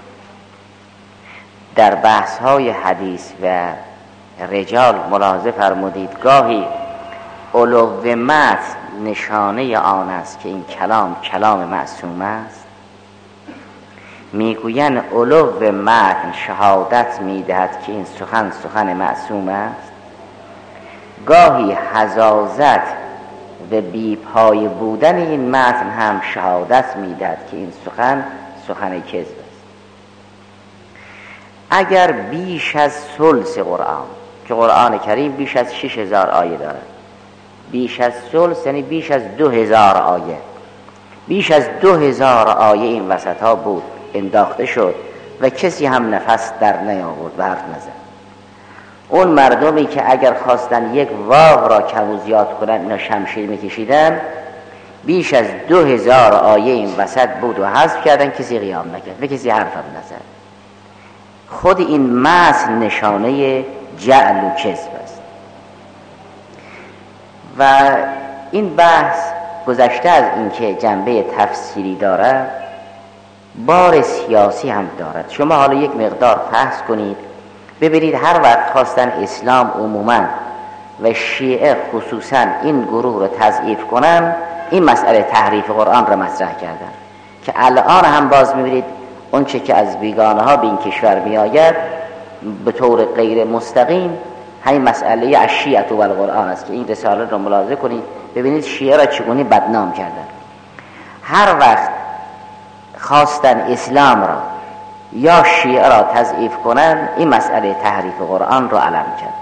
در بحث‌های حدیث و رجال ملاحظه فرمودید گاهی علو متن نشانه آن است که این کلام معصوم است، میگوین علو متن شهادت میدهد که این سخن معصوم است. گاهی حزازت و بیپای بودن این متن هم شهادت میدهد که این سخن کذب است. اگر بیش از ثلث قرآن، که قرآن کریم بیش از 6000 آیه دارد، بیش از ثلث یعنی بیش از 2000 آیه، بیش از 2000 آیه این وسط ها بود انداخته شد و کسی هم نفس در نیاورد و حرف نزد. اون مردمی که اگر خواستن یک واو را کم و زیاد کنن اینا شمشیر میکشیدن، بیش از 2000 آیه این وسط بود و حذف کردن، کسی قیام نکرد و کسی حرف هم نزد. خود این متن نشانه جعل و کذب است. و این بحث گذشته از اینکه جنبه تفسیری دارد، بار سیاسی هم دارد. شما حالا یک مقدار بحث کنید ببینید هر وقت خواستن اسلام عموما و شیعه خصوصا این گروه رو تضعیف کنن، این مسئله تحریف قرآن رو مطرح کردن که الان هم باز میبینید اون چه که از بیگانه ها به این کشور میآید به طور غیر مستقیم همین مسئله الشیعة و القرآن است که این رساله رو ملاحظه کنید ببینید شیعه را چگونه بدنام کردن. هر وقت خواستن اسلام را یا شیعه را تضعیف کنن، این مسئله تحریف قرآن رو علم کرد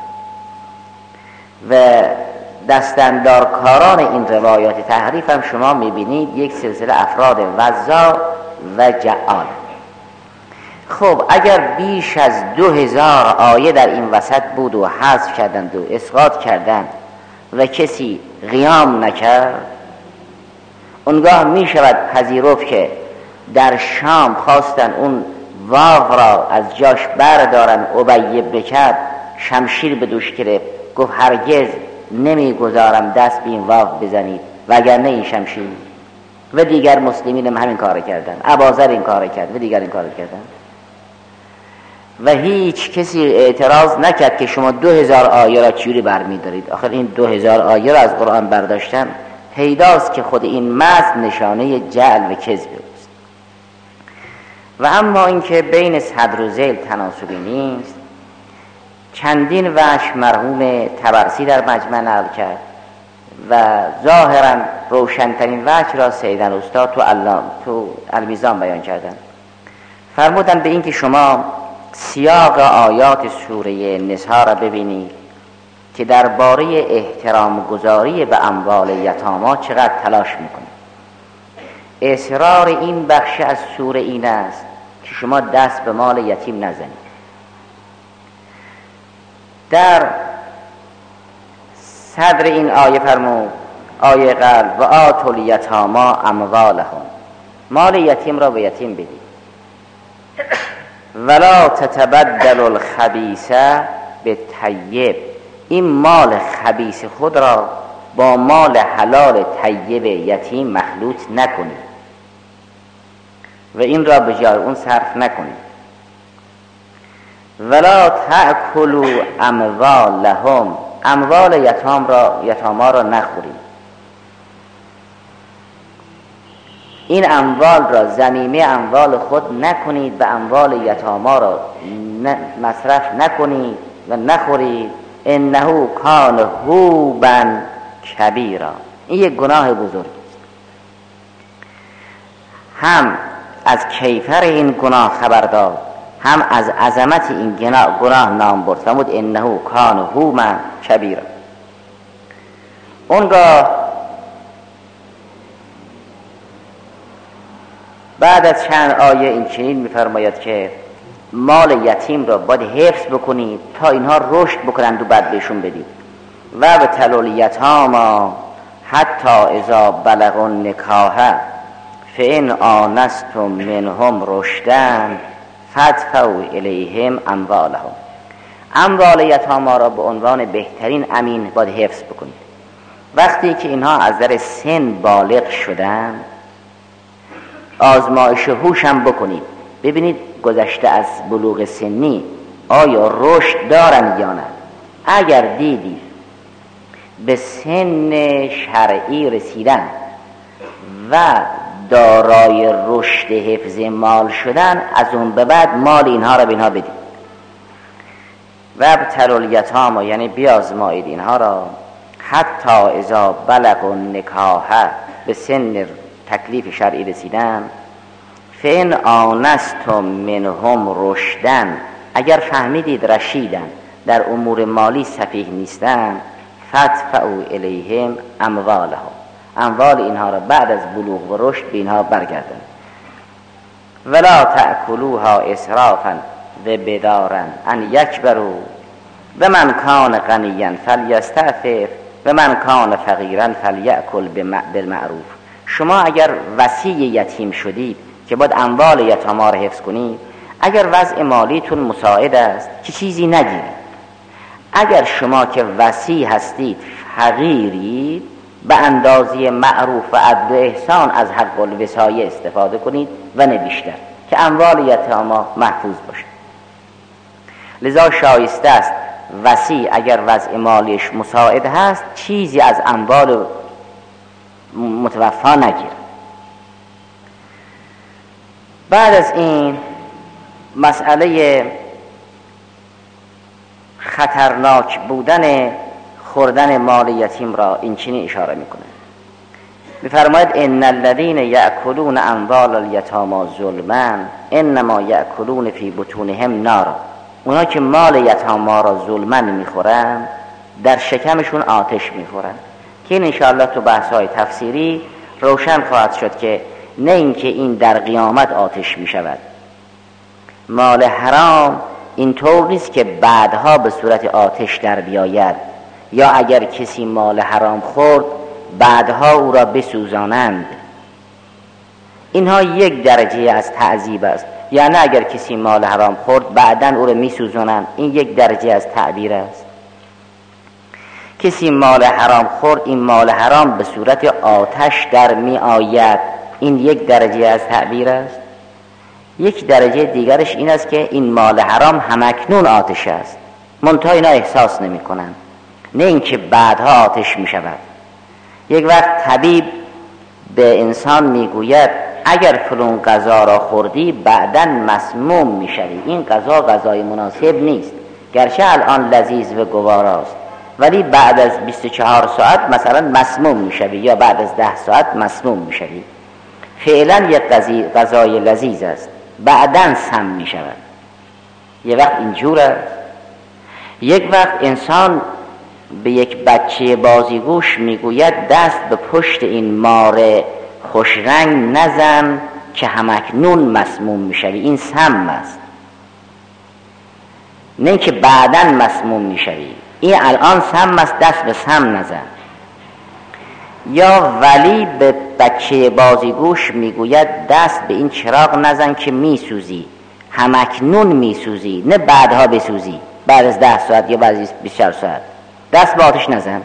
و دستاندارکاران این روایات تحریف هم شما میبینید یک سلسله افراد وزا و جعال. خب اگر بیش از 2000 آیه در این وسط بود و حذف کردند و اسقاط کردند و کسی قیام نکرد، اونگاه میشود پذیرفت که در شام خواستن اون واو را از جاش بردارن. ابی بن کعب شمشیر به دوش گرفت، گفت هرگز نمیگذارم دست به این واو بزنید وگرنه این شمشیر. و دیگر مسلمین هم همین کار کردن، اباذر این کار کرد و دیگر این کار کردن و هیچ کسی اعتراض نکرد که شما 2000 آیه را چجوری برمی‌دارید. آخر این 2000 آیه را از قرآن برداشتن، پیداست که خود این متن نشانه جعل و کذب است. و اما اینکه بین صدر و ذیل تناسبی نیست، چندین وجه مرحوم طبرسی در مجمع نقل کرد و ظاهرا روشنترین وجه را سیدن استاد تو المیزان بیان کردن. فرمودن به این که شما سیاق آیات سوره نساء را ببینید که درباره احترام گذاری به اموال یتاما چقدر تلاش میکنه. اصرار این بخش از سوره این است که شما دست به مال یتیم نزنید. در صدر این آیه فرمود، آیه قلب و آتوا الیتاما اموالهم، مال یتیم را به یتیم بدید. ولا تتبدل الخبیث بالطیب، این مال خبیث خود را با مال حلال طیب یتیم مخلوط نکنید و این را به جای اون صرف نکنید. ولا تأکلوا اموالهم، اموال یتاما را نخورید. این اموال را ضمیمه اموال خود نکنید و اموال یتاما را مصرف نکنید و نخورید. انه کان حوبا کبیرا، این یک گناه بزرگ است. هم از کیفر این گناه خبر داد، هم از عظمت این گناه نام برد. فرمود انه کان حوبا کبیرا. اونگاه بعد از چند آیه این چنین می‌فرماید که مال یتیم را باید حفظ بکنید تا اینها رشد بکنند و بعد بهشون بدید. و ابتلوا الیتامی حتی اذا بلغوا النکاح فإن آنستم منهم رشدا فادفعوا الیهم اموالهم. اموال یتاما را به عنوان بهترین امین باید حفظ بکنید. وقتی که اینها از در سن بالغ شدن آزمایش هوش هم بکنید، ببینید گذشته از بلوغ سنی آیا رشد دارن یا نه. اگر دیدید به سن شرعی رسیدن و دارای رشد حفظ مال شدن، از اون به بعد مال اینها را به اینها بدید. و ابتلوا الیتامی، یعنی بیازمایید اینها را حتی اذا بلغوا النکاح، به سن تکلیف شرعی رسیدن. فإن آنستم منهم رشدا، اگر فهمیدید رشیدن، در امور مالی سفیه نیستن، فادفعوا الیهم اموالهم، اموال اینها را بعد از بلوغ و رشد به اینها برگردن. ولا تأکلوها اسرافا و بدارا ان یکبروا و من کان غنیا فلیستعفف و من کان فقیرا فلیأکل بالمعروف. شما اگر وصی یتیم شدید که باید اموال یتاما را حفظ کنید، اگر وضع مالیتون مساعد است که چیزی نگیرید. اگر شما که وصی هستید فقیرید، به اندازه معروف و عدل و احسان از حق الوصایه استفاده کنید و نه بیشتر، که اموال یتاما محفوظ باشه. لذا شایسته است وصی اگر وضع مالیش مساعد هست چیزی از اموال متوفا نگیر. بعد از این مسئله خطرناک بودن خوردن مال یتیم را این چنین اشاره میکنه. میفرماید ان الذين یأکلون اموال الیتامی ظلما انما یأکلون فی بطونهم نارا. اونا که مال یتاما را ظلما میخورن در شکمشون آتش میخورن، که این انشاءالله تو بحث‌های تفسیری روشن خواهد شد که نه اینکه این در قیامت آتش میشود. مال حرام اینطور نیست که بعدها به صورت آتش در بیاید، یا اگر کسی مال حرام خورد بعدها او را بسوزانند. اینها یک درجه از تعذیب است. یعنی اگر کسی مال حرام خورد بعداً او را میسوزانند، این یک درجه از تعبیر است. کسی مال حرام خورد، این مال حرام به صورت آتش در می آید، این یک درجه از تعبیر است. یک درجه دیگرش این است که این مال حرام همکنون آتش است، منتها اینا احساس نمی کنند، نه اینکه بعدها آتش می شود. یک وقت طبیب به انسان می گوید اگر فلان غذا را خوردی بعداً مسموم می شوی، این غذا غذای مناسب نیست، گرچه الان لذیذ و گواراست ولی بعد از 24 ساعت مثلا مسموم می شوی، یا بعد از 10 ساعت مسموم می شوی. فعلا یک غذای لذیذ است، بعداً سم می شود. یک وقت اینجور است. یک وقت انسان به یک بچه بازیگوش میگوید دست به پشت این مار خوشرنگ نزن که همکنون مسموم میشوی، این سم است، نه که بعداً مسموم میشوی، این الان سم است، دست به سم نزن. یا ولی به بچه بازیگوش میگوید دست به این چراغ نزن که میسوزی، همکنون میسوزی، نه بعدها بسوزی، بعد از 10 ساعت یا بعد از 24 ساعت، دست به آتش نزن.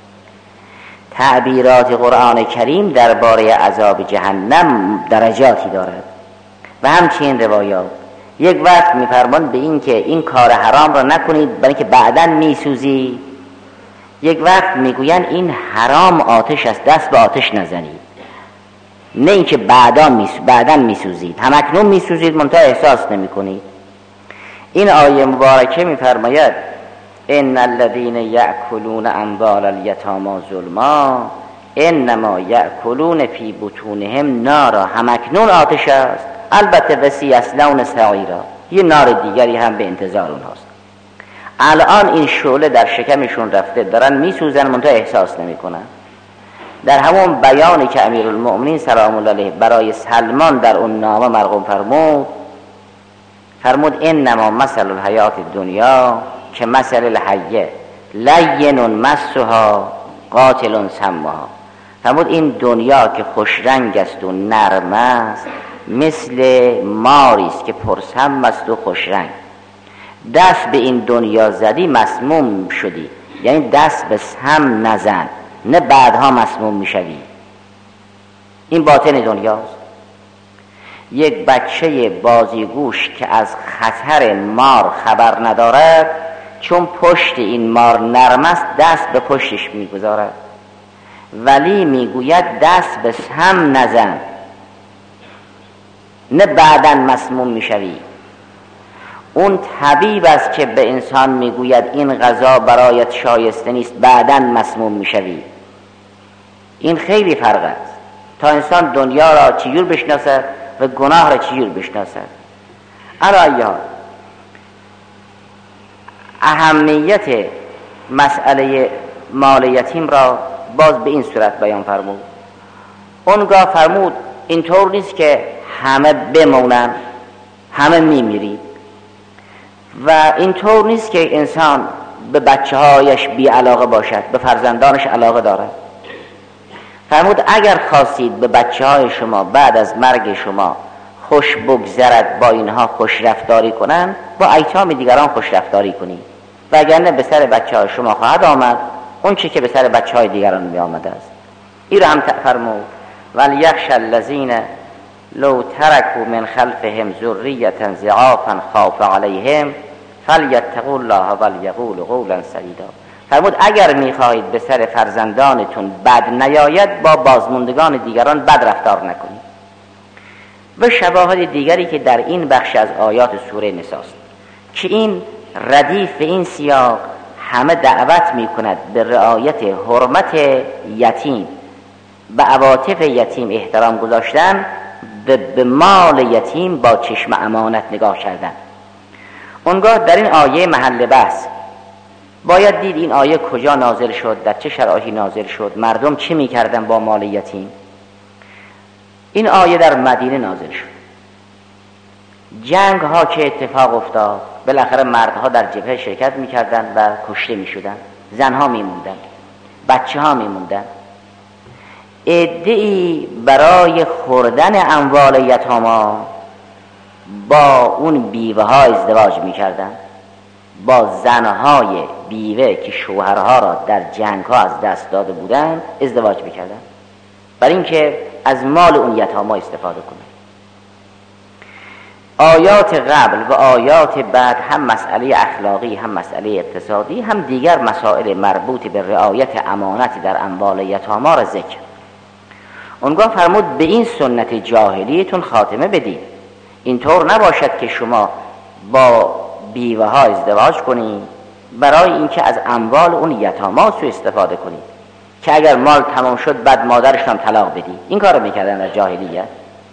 تعبیرات قرآن کریم درباره عذاب جهنم درجاتی دارد و همچنین روایات. یک وقت میفرمان به این که این کار حرام را نکنید برای که بعداً میسوزی، یک وقت میگوین این حرام آتش است، دست به آتش نزنید، نه اینکه بعداً میسوزید، همکنون میسوزید منتها احساس نمی کنید. این آیه مبارکه میفرماید ان الذين يأكلون اموال اليتامى ظلما انما یأکلون فی بطونهم نارا، همکنون آتش است، البته وسیع اصلون سعیرا، یه نار دیگری هم به انتظار اونهاست. الان این شعله در شکمشون رفته، دارن میسوزن منتها احساس نمی کنن. در همون بیانی که امیرالمؤمنین سلام الله علیه برای سلمان در اون نامه مرقوم فرمود انما مثل الحیات الدنیا که مثل الحیه لین مسها قاتل سمها. فرمود این دنیا که خوش رنگ است و نرم است مثل ماری است که پرسم است و خوش رنگ. دست به این دنیا زدی مسموم شدی، یعنی دست به سم نزن، نه بعدها مسموم میشوی. این باطن دنیاست. یک بچه بازیگوش که از خطر مار خبر ندارد، چون پشت این مار نرم است دست به پشتش میگذارد، ولی میگوید دست به سم نزن، نه بعداً مسموم میشوی. اون طبیب است که به انسان میگوید این غذا برایت شایسته نیست، بعداً مسموم میشوی. این خیلی فرق است تا انسان دنیا را چجور بشناسد و گناه را چجور بشناسد. علیه اهمیت مسئله مال یتیم را باز به این صورت بیان فرمود. اونگاه فرمود اینطور نیست که همه بمونن، همه میمیری، و اینطور نیست که انسان به بچه هایش بی علاقه باشد، به فرزندانش علاقه دارد. فرمود اگر خواستید به بچه های شما بعد از مرگ شما خوش بگذرد، با اینها خوش رفتاری کنن، با ایتام دیگران خوش رفتاری کنید، وگرنه به سر بچه های شما خواهد آمد اون چی که به سر بچه های دیگران می آمده است. این را هم فرمود ولیخشى الذین لو ترکوا من خلفهم ذریة ضعافا خاف علیهم فلیتقوا الله ولیقولوا قولا سدیدا. فرمود اگر میخواهید به سر فرزندانتون بد نیاید، با بازماندگان دیگران بد رفتار نکنید. و شواهد دیگری که در این بخش از آیات سوره نساست که این ردیف این سیاق همه دعوت میکند به رعایت حرمت یتیم، به عواطف یتیم احترام گذاشتن، به مال یتیم با چشم امانت نگاه کردن. اونگاه در این آیه محل بحث باید دید این آیه کجا نازل شد، در چه شرایطی نازل شد، مردم چه میکردن با مال یتیم. این آیه در مدینه نازل شد. جنگ ها که اتفاق افتاد، بالاخره مردها در جبهه شرکت میکردن و کشته میشدن، زنها میموندن، بچه ها میموندن. عده‌ای برای خوردن اموال یتاما با اون بیوه ها ازدواج میکردن، با زنهای بیوه که شوهرها را در جنگ ها از دست داده بودند ازدواج میکردن، برای اینکه از مال اون یتاما استفاده کنند. آیات قبل و آیات بعد هم مسئله اخلاقی، هم مسئله اقتصادی، هم دیگر مسائل مربوط به رعایت امانت در اموال یتاما را ذکر. اونگاه فرمود به این سنت جاهلیتون خاتمه بدید. اینطور نباشد که شما با بیوه ها ازدواج کنید برای اینکه از اموال اون یتاما سوء استفاده کنید، که اگر مال تمام شد بعد مادرش هم طلاق بدید. این کار رو میکردن در جاهلیت.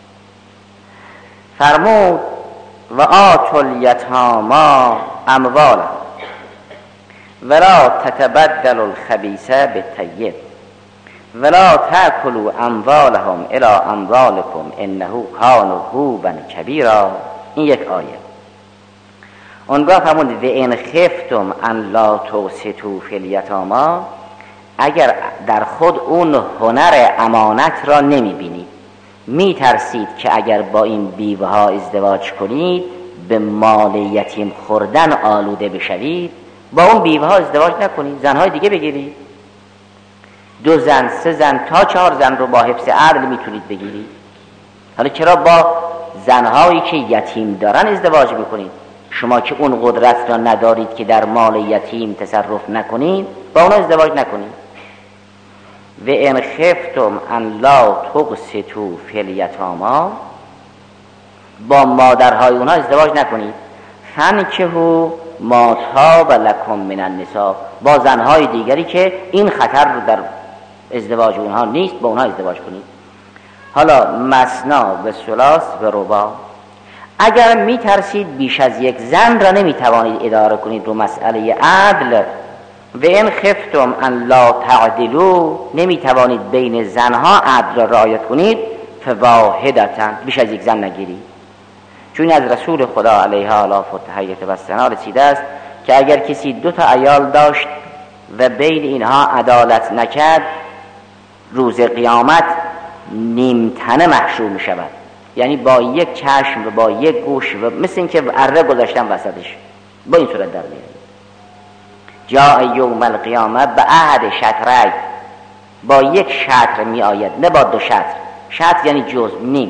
فرمود و آتوا الیتاما اموالهم ولا تتبدلوا الخبیث بالطیب ولا تأکلوا اموالهم الی اموالکم انه کان حوبا کبیرا. این یک آیه. اونگاه فرمود و ان خفتم ان لا تقسطوا فی الیتاما، اگر در خود اون هنر امانت را نمیبینید، میترسید که اگر با این بیوه ها ازدواج کنید به مال یتیم خوردن آلوده بشوید، با اون بیوه ها ازدواج نکنید، زنهای دیگه بگیرید. 2 زن 3 زن تا 4 زن رو با حفظ عقل میتونید بگیرید. حالا چرا با زنهایی که یتیم دارن ازدواج میکنید. شما که اون قدرت را ندارید که در مال یتیم تصرف نکنید، با اونا ازدواج نکنید. و ان خفتم ان لا تقسطوا فی الیتامی، با مادرهای اونها ازدواج نکنید. فانکحوا ما طاب لکم من النساء، با زنهای دیگری که این خطر رو در ازدواج اونها نیست، با اونها ازدواج کنید. حالا مثنا و ثلاث و رباع، اگر می ترسید بیش از یک زن را نمی توانید اداره کنید رو مسئله عدل، و ان خفتم ان لا تعدلوا، نمی توانید بین زنها عدل را رعایت کنید، فواحدة، بیش از یک زن نگیرید. چون از رسول خدا علیه آلاف و تحیت و ثنا رسیده است که اگر کسی 2 عیال داشت و بین اینها عدالت نکرد، روز قیامت نیمتنه محشور می شود. یعنی با یک چشم و با یک گوش و مثل این که اره گذاشتن وسطش، با این صورت در میاد. جاء یوم القیامه به عهد شطرین، با یک شطر می آید، نه با 2 شطر. شطر یعنی جزء، نیم.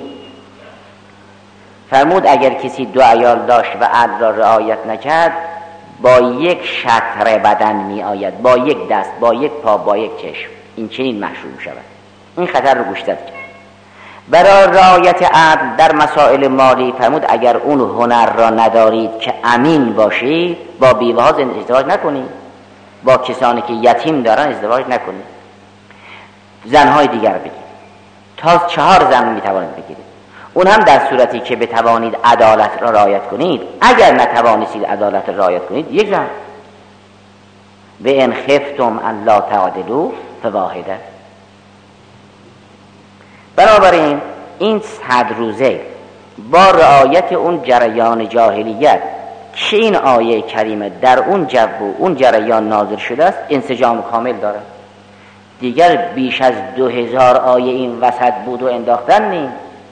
فرمود اگر کسی 2 عیال داشت و عدل را رعایت نکرد، با یک شطر بدن می آید، با یک دست، با یک پا، با یک چشم. این چنین محشور می شود. این خطر رو گوش داد. برای رعایت عدل در مسائل مالی فرمود اگر اون هنر را ندارید که امین باشید، با بیوه‌ها ازدواج نکنید، با کسانی که یتیم دارن ازدواج نکنید. زنهای دیگر بگید، تا 4 زن می توانید بگیرید. اون هم در صورتی که بتوانید عدالت را رعایت کنید. اگر نتوانید عدالت را رعایت کنید، 1 زن. و ان خفتم ان لا تعدلوا فواحده. بنابراین این 100 روزه با رعایت اون جریان جاهلیت که این آیه کریمه در اون جو و اون جریان نازل شده است، انسجام کامل داره. دیگر بیش از 2000 آیه این وسط بود و انداختن نیست.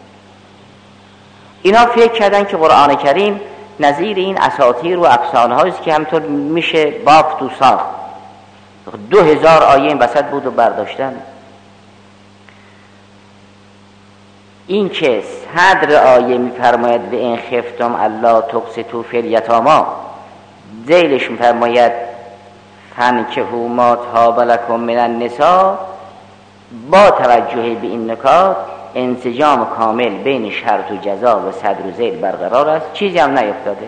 اینا فکر کردن که قرآن کریم نظیر این اساطیر و افسانه هاییست که همطور میشه بافت و ساخت. 2000 آیه این وسط بود و برداشتن. این که صدر آیه میفرماید و این خفتم الا تقسطوا فی الیتامی، ذیلش میفرماید فانکحوا ما طاب لکم من النساء، با توجه به این نکات انسجام کامل بین شرط و جزا و صدر و ذیل برقرار است، چیزی هم نیفتاده.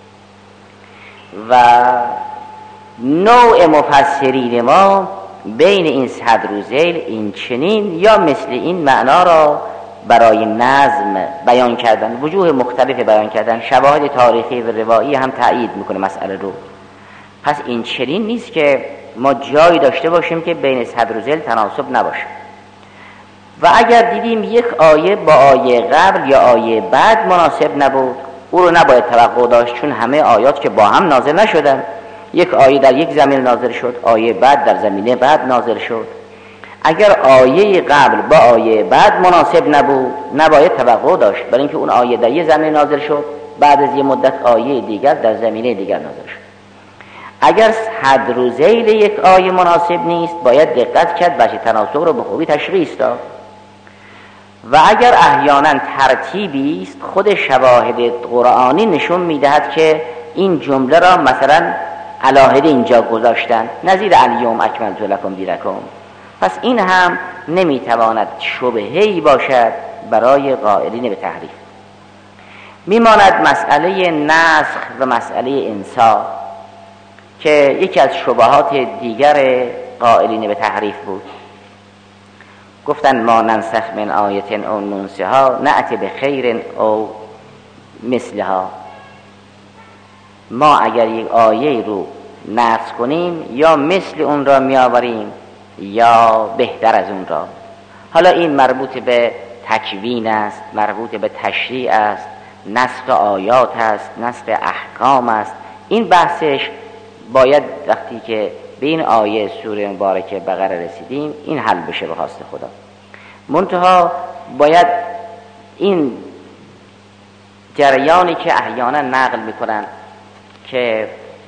و نوع مفسرین ما بین این صدر و ذیل این چنین یا مثل این معنا را برای نظم بیان کردن، وجوه مختلف بیان کردن، شواهد تاریخی و روایی هم تأیید میکنه مسئله رو. پس این چنین نیست که ما جایی داشته باشیم که بین صدر و ذیل تناسب نباشه. و اگر دیدیم یک آیه با آیه قبل یا آیه بعد مناسب نبود، او رو نباید توقع داشت، چون همه آیات که با هم نازل نشدن. یک آیه در یک زمین نازل شد، آیه بعد در زمینه بعد نازل شد. اگر آیه قبل با آیه بعد مناسب نبود، نباید توقع داشت، برای اینکه اون آیه در یک زمینه نازل شد، بعد از یه مدت آیه دیگر در زمینه دیگر نازل شد. اگر صدر و ذیل یک آیه مناسب نیست، باید دقت کرد، وجه تناسب رو به خوبی تشخیص داد. و اگر احیانا ترتیبی است، خود شواهد قرآنی نشون میدهد که این جمله را مثلا علاهده اینجا گذاشتن، نظیر الیوم اکملت لکم دینکم. پس این هم نمیتواند شبهه‌ای باشد برای قائلین به تحریف. میماند مسئله نسخ و مسئله انساخ که یکی از شبهات دیگر قائلین به تحریف بود. گفتن ما ننسخ من آیت او ننسها نأتی بخیر او مثلها. ما اگر یک آیه رو نسخ کنیم یا مثل اون را می آوریم یا بهتر از اون را. حالا این مربوط به تکوین است، مربوط به تشریع است، نسخ آیات است، نسخ احکام است. این بحثش باید وقتی که به این آیه سوره مبارکه بقره رسیدیم این حل بشه به خواست خدا. منتها باید این جریانی که احیانا نقل میکنن که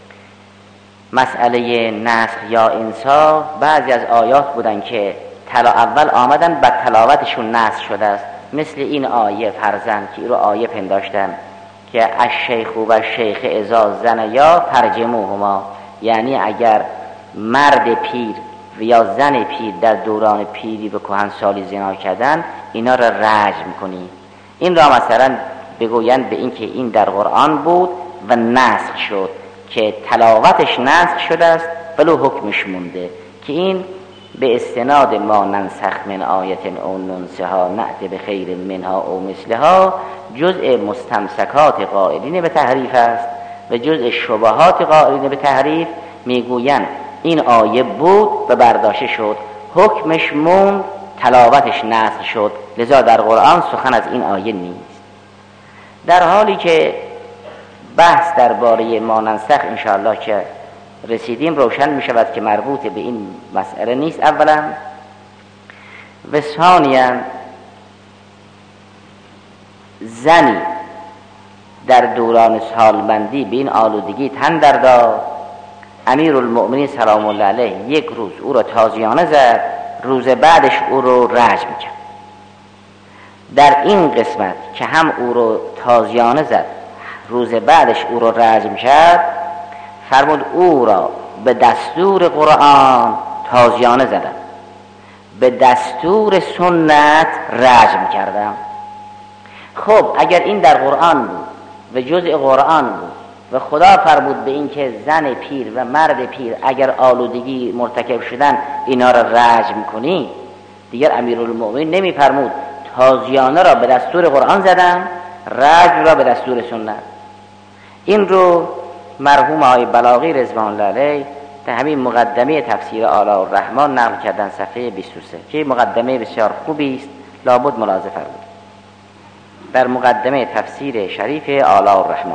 مسئله نسخ یا انساخ، بعضی از آیات بودن که اول آمدن بعد تلاوتشون نسخ شده است، مثل این آیه فرزند که رو آیه پنداشتن که الشیخ و الشیخ اذا زنیا فرجموهما، یعنی اگر مرد پیر و یا زن پیر در دوران پیری به کهنسالی زنا کردن اینا را رجم کنی. این را مثلا بگویند به این که این در قرآن بود و نسخ شد، که تلاوتش نسخ شده است ولو حکمش مونده، که این به استناد ما ننسخ من آیت او ننسها نأت بخیر منها او مثلها جزء مستمسکات قائلین به تحریف است و جزء شبهات قائلین به تحریف. میگویند این آیه بود و برداشته شد، حکمش موند، تلاوتش نسخ شد، لذا در قرآن سخن از این آیه نیست. در حالی که بحث درباره ما ننسخ انشاءالله که رسیدیم روشن می شود که مربوط به این مسئله نیست اولا، و ثانیا زنی در دوران سالمندی به این آلودگی تن در داد، امیرالمؤمنین سلام الله علیه یک روز او را تازیانه زد، روز بعدش او را رجم کرد. در این قسمت که هم او را تازیانه زد روز بعدش او را رجم کرد، فرمود او را به دستور قرآن تازیانه زدم، به دستور سنت رجم کردم. خب اگر این در قرآن بود و جزء قرآن بود و خدا فرمود به این که زن پیر و مرد پیر اگر آلودگی مرتکب شدن اینا را رجم کنی، دیگر امیرالمؤمنین نمی فرمود تازیانه را به دستور قرآن زدم، رجم را به دستور سنت. این رو مرحوم آقای بلاغی رضوان الله علیه در همین مقدمه تفسیر آلاء الرحمن نقل کردن صفحه 23 که مقدمه بسیار خوبی است، لابد ملاحظه فرمودید. در مقدمه تفسیر شریف آلاء الرحمن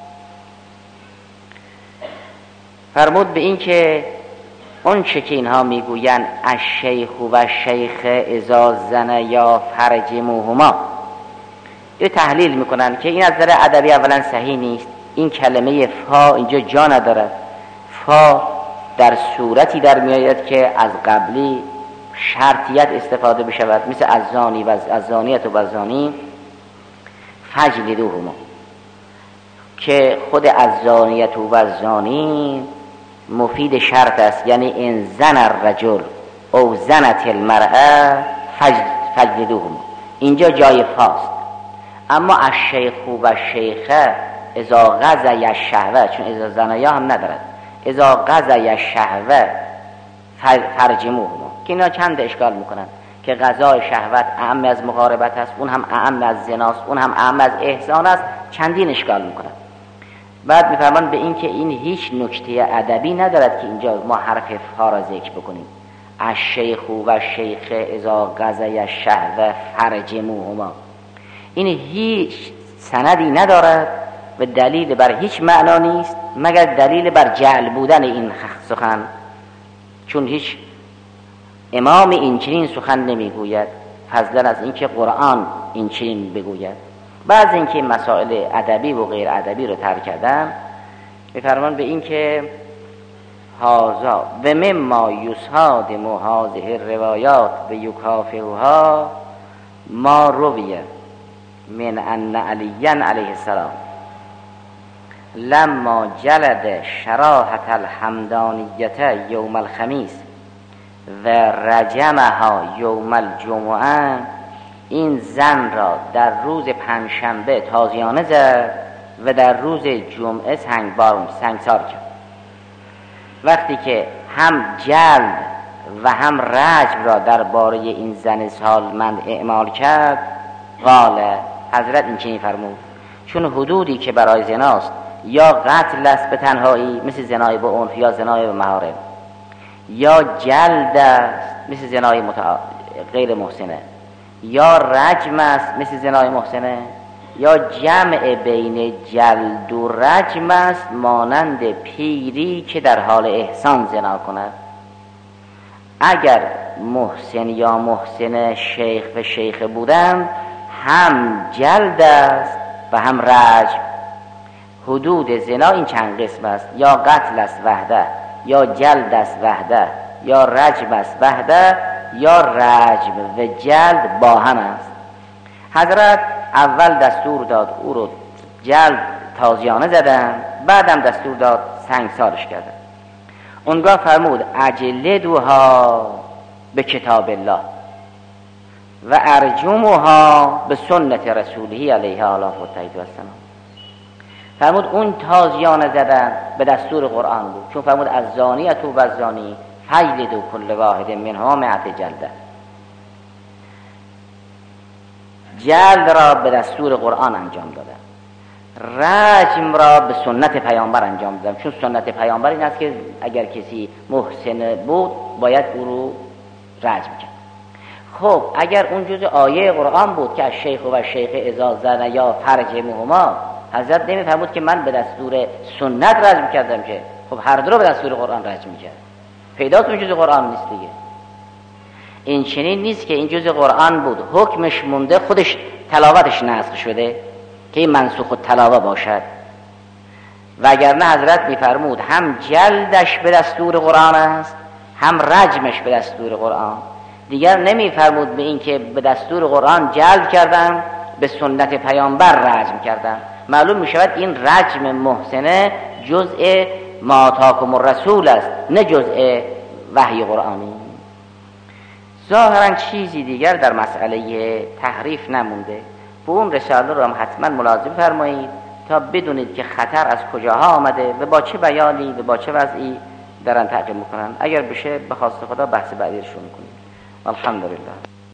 فرمود به این که اون چه که اینها میگوین الشیخ و الشیخ اذا زنیا فرجموهما، یه تحلیل میکنن که این از نظر ادبی اولا صحیح نیست. این کلمه فا اینجا جا ندارد. فا در صورتی در میآید که از قبلی شرطیت استفاده بشود، مثل الزانی و الزانیت و الزانی فجلدوهما، که خود الزانیت و الزانی مفید شرط است، یعنی ان زن الرجل او زنت المرأه فجلدوهما، اینجا جای فاست. اما الشیخ و الشیخه اذا غزی الشهوه، چون اذا زنایا هم ندارد، اذا غزی الشهوه فرجموهما، که اینا چند اشکال میکنن که غزای شهوت اعم از مقاربت است، اون هم اعم از زناست، اون هم اعم از احسان است، چندین اشکال میکنن. بعد میفرمان به این که این هیچ نکته ادبی ندارد که اینجا ما حرف فا را ذکر بکنیم. الشیخ و الشیخ اذا غزی الشهوه فرجموهما، این هیچ سندی ندارد و دلیل بر هیچ معنا نیست مگر دلیل بر جعل بودن این سخن، چون هیچ امام این چنین سخن نمیگوید فضلا از اینکه قرآن این چنین بگوید. بعض اینکه مسائل ادبی و غیر ادبی رو ترک کردن، میفرمان به این که هازا و مما یصادم هذه الروایات و یکافئها ما رویه من ان علی علیه السلام لما جلد شراحة الحمدانیت یوم الخمیس و رجمها یوم الجمعه، این زن را در روز پنجشنبه تازیانه زد و در روز جمعه سنگسار کرد. وقتی که هم جلد و هم رجم را درباره این زن سالمند اعمال کرد، قال حضرت این چنین فرمود چون حدودی که برای زناست یا قتل است به تنهایی مثل زنای به عنف یا زنای به محارم، یا جلد است مثل زنای غیر محسنه، یا رجم است مثل زنای محسنه، یا جمع بین جلد و رجم است مانند پیری که در حال احسان زنا کند. اگر محسن یا محسن شیخ و شیخ بودند هم جلد است و هم رجم. حدود زنا این چند قسم است، یا قتل است وحده، یا جلد است وحده، یا رجم است وحده، یا رجم و جلد با هم است. حضرت اول دستور داد او رو جلد تازیانه زدن، بعدم دستور داد سنگسارش کردن. اونگاه فرمود اجلدوها به کتاب الله و ارجموها به سنت رسوله علیه آله و السلام. فرمود اون تازیانه زدن به دستور قرآن بود، چون فرمود از زانیت و الزانی فجلدوا کل واحد منهما 100 جلده. جلد را به دستور قرآن انجام دادن، رجم را به سنت پیامبر انجام دادن، چون سنت پیامبر این است که اگر کسی محسن بود باید او رو رجم کرد. خب اگر اون جزء آیه قرآن بود که از شیخ و شیخ اذا زن یا فرجمهما، حضرت نمی‌فرمود که من به دستور سنت رجم کردم، که خب هر دو رو به دستور قرآن رجم می‌کرد. پیداست اون جزء قرآن نیست دیگه. این چنین نیست که این جزء قرآن بود حکمش مونده، خودش تلاوتش نسخ شده که این منسوخ التلاوه باشد. وگرنه حضرت می‌فرمود هم جلدش به دستور قرآن است، هم رجمش به دستور قرآن. دیگر نمی‌فرمود به این که به دستور قرآن جلد کردم، به سنت پیامبر رجم کردم. معلوم می‌شود این رجم محسنه جزء ما آتاکم الرسول است، نه جزء وحی قرآنی. ظاهرا چیزی دیگر در مسئله تحریف نمونده. به اون رساله رو هم حتما ملاحظه فرمایید تا بدونید که خطر از کجاها آمده و با چه بیانی و با چه وضعی دارن تعقیب میکنن. اگر بشه به خواست خدا بحث بعدی رو شروع کنیم. الحمدلله.